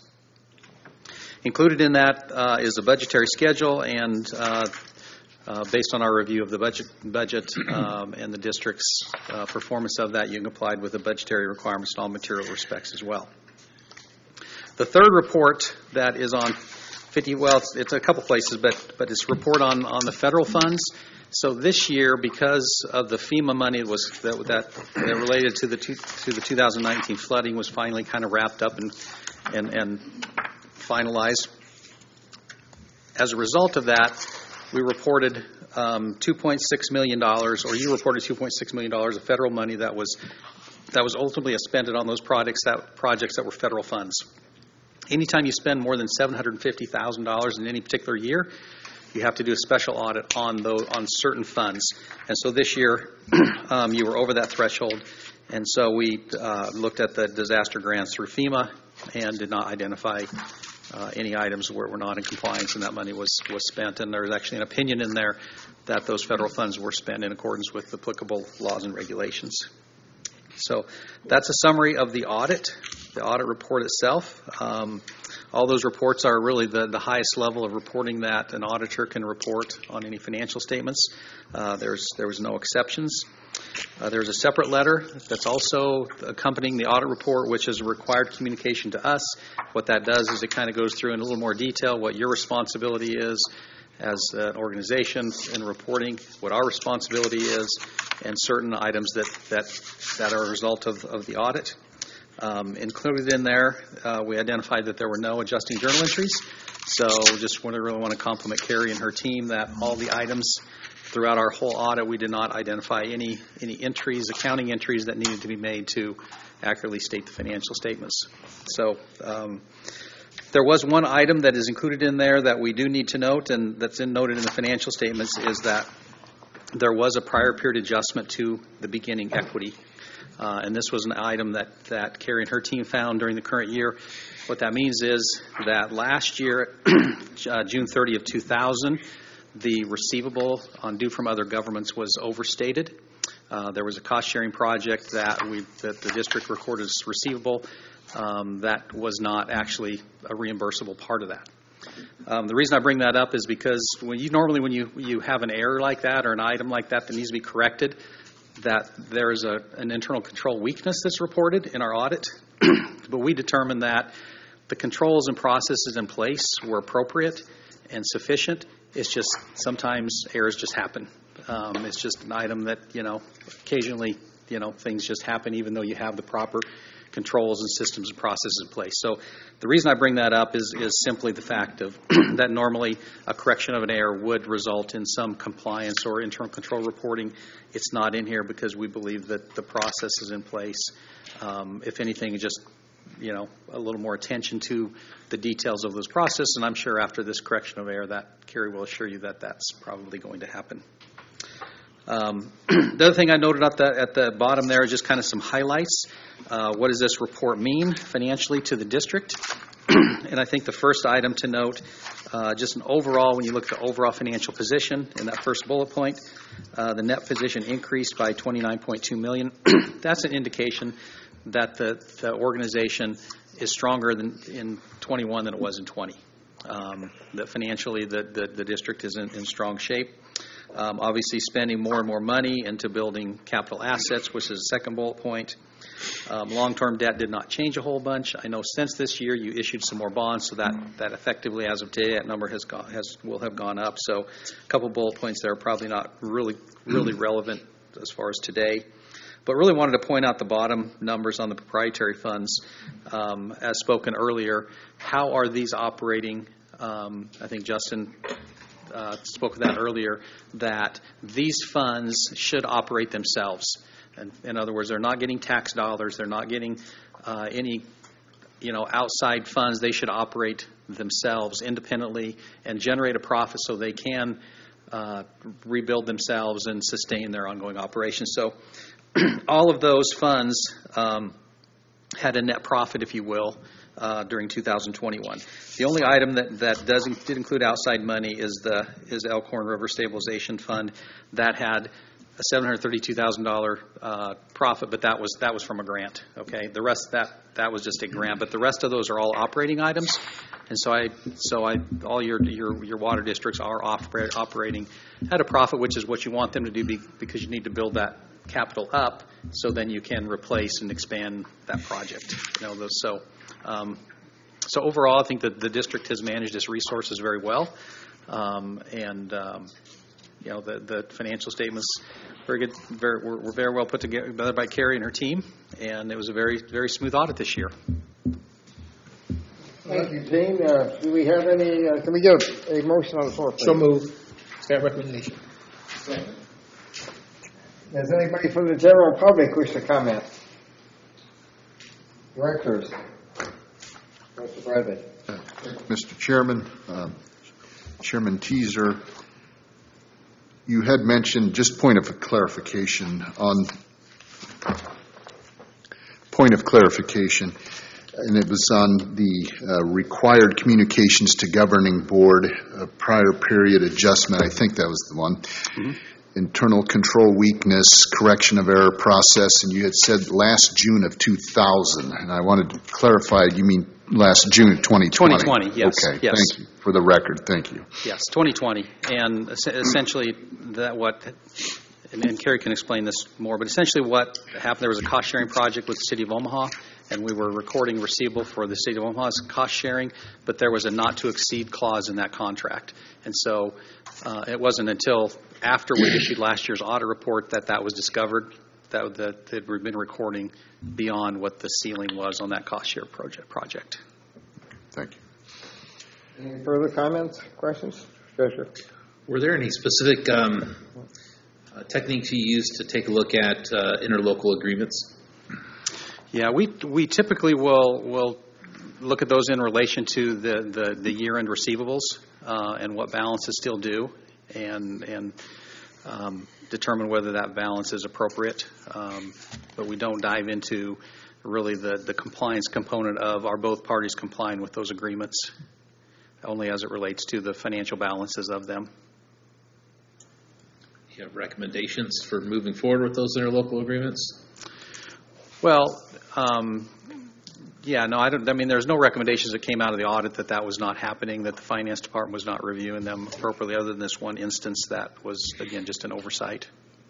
E: Included in that uh, is a budgetary schedule, and uh, uh, based on our review of the budget budget um, and the district's uh, performance of that, you complied with the budgetary requirements in all material respects as well. the third report that is on fifty, well, it's, it's a couple places, but, but it's a report on, on the federal funds. So this year, because of the FEMA money was that, that, that related to the two, to the two thousand nineteen flooding was finally kind of wrapped up and, and, and finalized. As a result of that, we reported um, two point six million dollars, or you reported two point six million dollars of federal money that was that was ultimately expended on those projects that projects that were federal funds. Anytime you spend more than seven hundred fifty thousand dollars in any particular year, you have to do a special audit on those, on certain funds. And so this year, um, you were over that threshold, and so we uh, looked at the disaster grants through FEMA and did not identify uh, any items where we're not in compliance, and that money was, was spent. And there was actually an opinion in there that those federal funds were spent in accordance with applicable laws and regulations. So that's a summary of the audit, the audit report itself. Um, all those reports are really the, the highest level of reporting that an auditor can report on any financial statements. Uh, there's there was no exceptions. Uh, there's a separate letter that's also accompanying the audit report, which is a required communication to us. What that does is it kind of goes through in a little more detail what your responsibility is as an organization in reporting, what our responsibility is, and certain items that, that, that are a result of, of the audit. Um, included in there, uh, we identified that there were no adjusting journal entries. So just want to really want to compliment Carrie and her team that all the items throughout our whole audit, we did not identify any, any entries, accounting entries that needed to be made to accurately state the financial statements. So um, there was one item that is included in there that we do need to note, and that's in, noted in the financial statements, is that there was a prior period adjustment to the beginning equity. Uh, and this was an item that, that Carrie and her team found during the current year. What that means is that last year, uh, June thirtieth of two thousand, the receivable on due from other governments was overstated. Uh, there was a cost-sharing project that we that the district recorded as receivable um, that was not actually a reimbursable part of that. Um, the reason I bring that up is because when you normally when you, you have an error like that or an item like that that needs to be corrected, that there is a, an internal control weakness that's reported in our audit, but we determined that the controls and processes in place were appropriate and sufficient. It's just sometimes errors just happen. Um, it's just an item that, you know, occasionally, you know, things just happen even though you have the proper controls and systems and processes in place. So the reason I bring that up is, is simply the fact of that normally a correction of an error would result in some compliance or internal control reporting. It's not in here because we believe that the process is in place. Um, if anything, just, you know, a little more attention to the details of those processes, and I'm sure after this correction of error that Carrie will assure you that that's probably going to happen. Um, the other thing I noted at the, at the bottom there is just kind of some highlights. Uh, what does this report mean financially to the district? And I think the first item to note, uh, just an overall, when you look at the overall financial position in that first bullet point, uh, the net position increased by twenty-nine point two million dollars. That's an indication that the, the organization is stronger than in twenty-one than it was in twenty. Um, that financially, the, the, the district is in, in strong shape. Um, obviously, spending more and more money into building capital assets, which is the second bullet point. Um, long-term debt did not change a whole bunch. I know since this year you issued some more bonds, so that, that effectively, as of today, that number has gone, has will have gone up. So, a couple bullet points there are probably not really really relevant as far as today. But really wanted to point out the bottom numbers on the proprietary funds. Um, as spoken earlier, how are these operating? Um, I think Justin uh, spoke of that earlier, that these funds should operate themselves. And in other words, they're not getting tax dollars. They're not getting uh, any, you know, outside funds. They should operate themselves independently and generate a profit so they can uh, rebuild themselves and sustain their ongoing operations. So all of those funds um, had a net profit, if you will, uh, during two thousand twenty-one. The only item that, that doesn't did include outside money is the is the Elkhorn River Stabilization Fund. That had a seven hundred thirty-two thousand dollars uh, profit, but that was that was from a grant. Okay, the rest that that was just a grant, but the rest of those are all operating items. And so I so I all your your your water districts are oper- operating at a profit, which is what you want them to do be, because you need to build that capital up, so then you can replace and expand that project. You know those so. Um, So overall, I think that the district has managed its resources very well. Um, and, um, you know, the, the financial statements very good, very, were, were very well put together by Carrie and her team. And it was a very, very smooth audit this year.
Q: Thank you, Gene. Uh, do we have any, uh, can we get a, a motion on the floor, please?
C: So moved. Staff recommendation.
Q: Second. Does anybody from the general public wish to comment? Directors. Mister Bradley.
F: Uh, Mister Chairman, uh, Chairman Teaser, you had mentioned, just point of clarification, on point of clarification, and it was on the uh, required communications to governing board, uh, prior period adjustment. I think that was the one. Mm-hmm. Internal control weakness, correction of error process, and you had said last June of two thousand, and I wanted to clarify, you mean last June of twenty twenty?
E: twenty twenty, yes.
F: Okay,
E: yes.
F: Thank you. For the record, thank you.
E: Yes, twenty twenty. And essentially, that what, and, and Carrie can explain this more, but essentially what happened, there was a cost-sharing project with the City of Omaha, and we were recording receivable for the City of Omaha's cost-sharing, but there was a not-to-exceed clause in that contract. And so uh, it wasn't until after we issued last year's audit report that that was discovered, that, that they'd been recording beyond what the ceiling was on that cost-share project. project.
F: Thank you.
Q: Any further comments, questions? Treasurer.
M: Were there any specific um, uh, techniques you used to take a look at uh, interlocal agreements?
E: Yeah, we we typically will will look at those in relation to the, the, the year-end receivables uh, and what balance is still due, and and um, determine whether that balance is appropriate. Um, but we don't dive into really the, the compliance component of are both parties complying with those agreements, only as it relates to the financial balances of them.
M: You have recommendations for moving forward with those interlocal agreements?
E: Well, um, yeah, no, I don't. I mean, there's no recommendations that came out of the audit that that was not happening, that the finance department was not reviewing them appropriately, other than this one instance that was, again, just an oversight.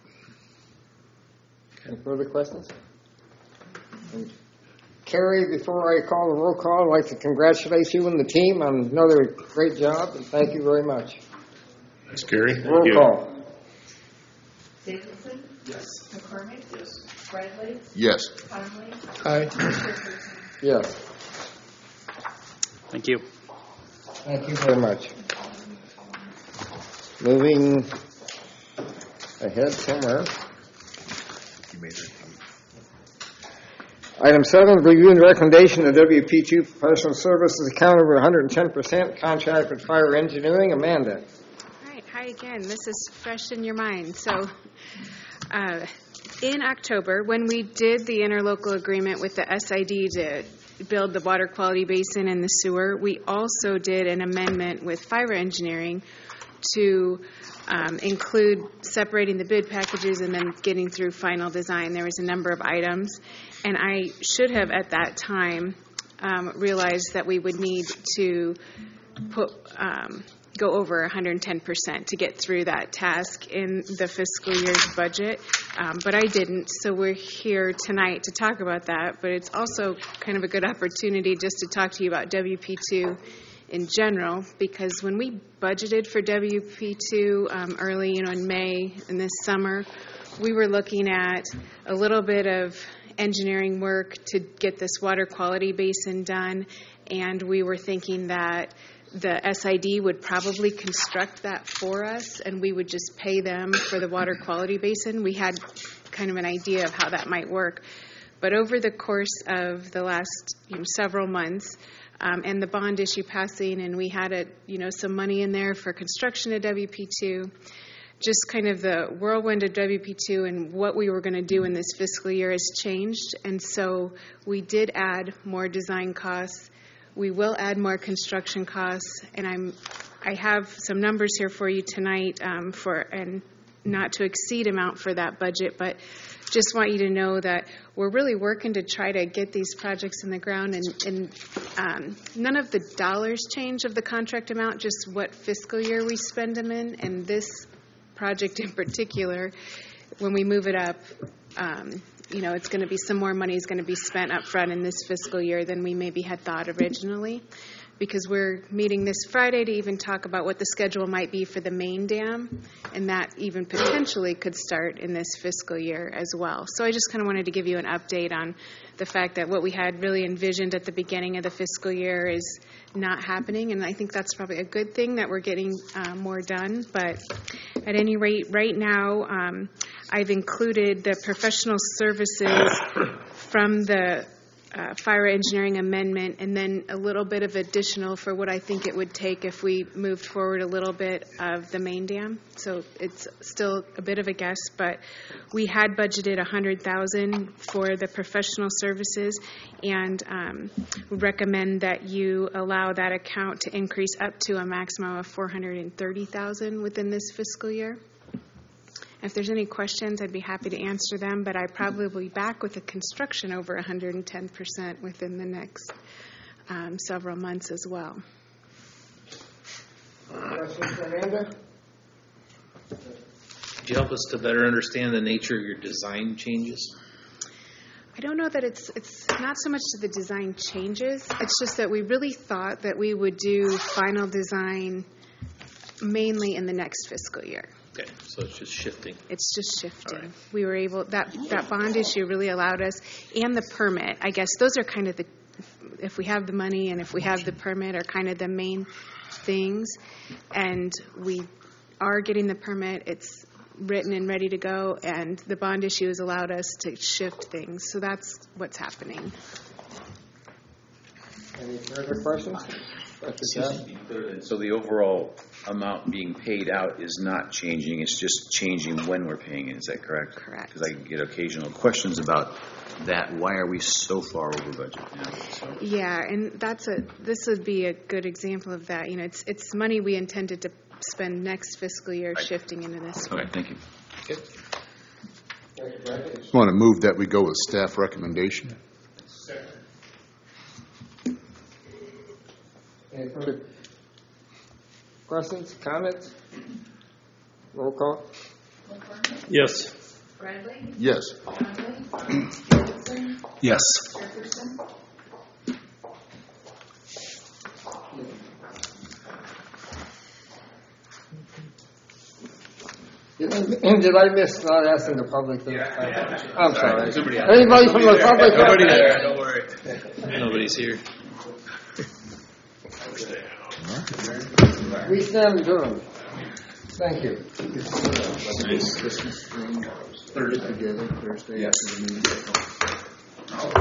Q: Any further questions? And Carrie, before I call the roll call, I'd like to congratulate you and the team on another great job, and thank you very much.
G: Thanks, Carrie.
Q: Roll
G: Thank you.
Q: call.
B: Dickinson? Yes. McCormick? Yes. Bradley?
F: Yes.
B: Conley?
C: Aye.
Q: Yes.
E: Thank you.
Q: Thank you very much. Moving ahead somewhere. Item seven, review and recommendation of W P two professional services account over one hundred ten percent contract with fire engineering. Amanda.
T: All right. Hi again. This is fresh in your mind. So uh, in October, when we did the interlocal agreement with the S I D to build the water quality basin and the sewer, we also did an amendment with fire engineering to um, include separating the bid packages and then getting through final design. There was a number of items, and I should have at that time um, realized that we would need to put um, go over one hundred ten percent to get through that task in the fiscal year's budget, um, but I didn't, so we're here tonight to talk about that, but it's also kind of a good opportunity just to talk to you about W P two in general, because when we budgeted for W P two um, early, you know, in May and this summer, we were looking at a little bit of engineering work to get this water quality basin done, and we were thinking that the S I D would probably construct that for us, and we would just pay them for the water quality basin. We had kind of an idea of how that might work. But over the course of the last you know, several months, um, and the bond issue passing, and we had a, you know some money in there for construction of W P two, just kind of the whirlwind of W P two and what we were going to do in this fiscal year has changed. And so we did add more design costs. We will add more construction costs, and I'm, I have some numbers here for you tonight um, for an not to exceed amount for that budget, but just want you to know that we're really working to try to get these projects in the ground, and, and um, none of the dollars change of the contract amount, just what fiscal year we spend them in, and this project in particular, when we move it up, um, you know, it's going to be some more money is going to be spent up front in this fiscal year than we maybe had thought originally, because we're meeting this Friday to even talk about what the schedule might be for the main dam, and that even potentially could start in this fiscal year as well. So I just kind of wanted to give you an update on the fact that what we had really envisioned at the beginning of the fiscal year is not happening, and I think that's probably a good thing that we're getting uh, more done. But at any rate, right now, um, I've included the professional services from the uh, fire engineering amendment, and then a little bit of additional for what I think it would take if we moved forward a little bit of the main dam. So it's still a bit of a guess, but we had budgeted one hundred thousand dollars for the professional services, and um, recommend that you allow that account to increase up to a maximum of four hundred thirty thousand dollars within this fiscal year. If there's any questions, I'd be happy to answer them, but I probably will be back with a construction over one hundred ten percent within the next um, several months as well.
Q: Questions for Amanda?
M: Could you help us to better understand the nature of your design changes?
T: I don't know that it's it's not so much the design changes. It's just that we really thought that we would do final design mainly in the next fiscal year.
M: Okay, so it's just shifting.
T: It's just shifting. We were able, that, that bond issue really allowed us, and the permit, I guess, those are kind of the, if we have the money and if we have the permit are kind of the main things. And we are getting the permit, it's written and ready to go, and the bond issue has allowed us to shift things. So that's what's happening.
Q: Any further questions?
K: So the overall amount being paid out is not changing, it's just changing when we're paying it, is that correct?
T: Correct.
K: Because I get occasional questions about that, why are we so far over budget now? So.
T: Yeah, and that's a, this would be a good example of that. You know, it's it's money we intended to spend next fiscal year
K: Right.
T: shifting into this
K: Okay,
T: one.
K: thank you.
T: Okay.
F: Want to move that we go with staff recommendation?
Q: Any further questions, comments? Roll call.
I: Yes.
B: Bradley?
F: Yes.
B: Conley? Davidson?
N: Yes.
B: Jefferson?
Q: Did I, did I miss not asking the public? To, I'm sorry.
M: Somebody else.
Q: Anybody from the public?
M: Nobody there, don't worry. Nobody's here.
Q: We stand adjourned. Thank you.
F: Thursday together, Thursday after the meeting.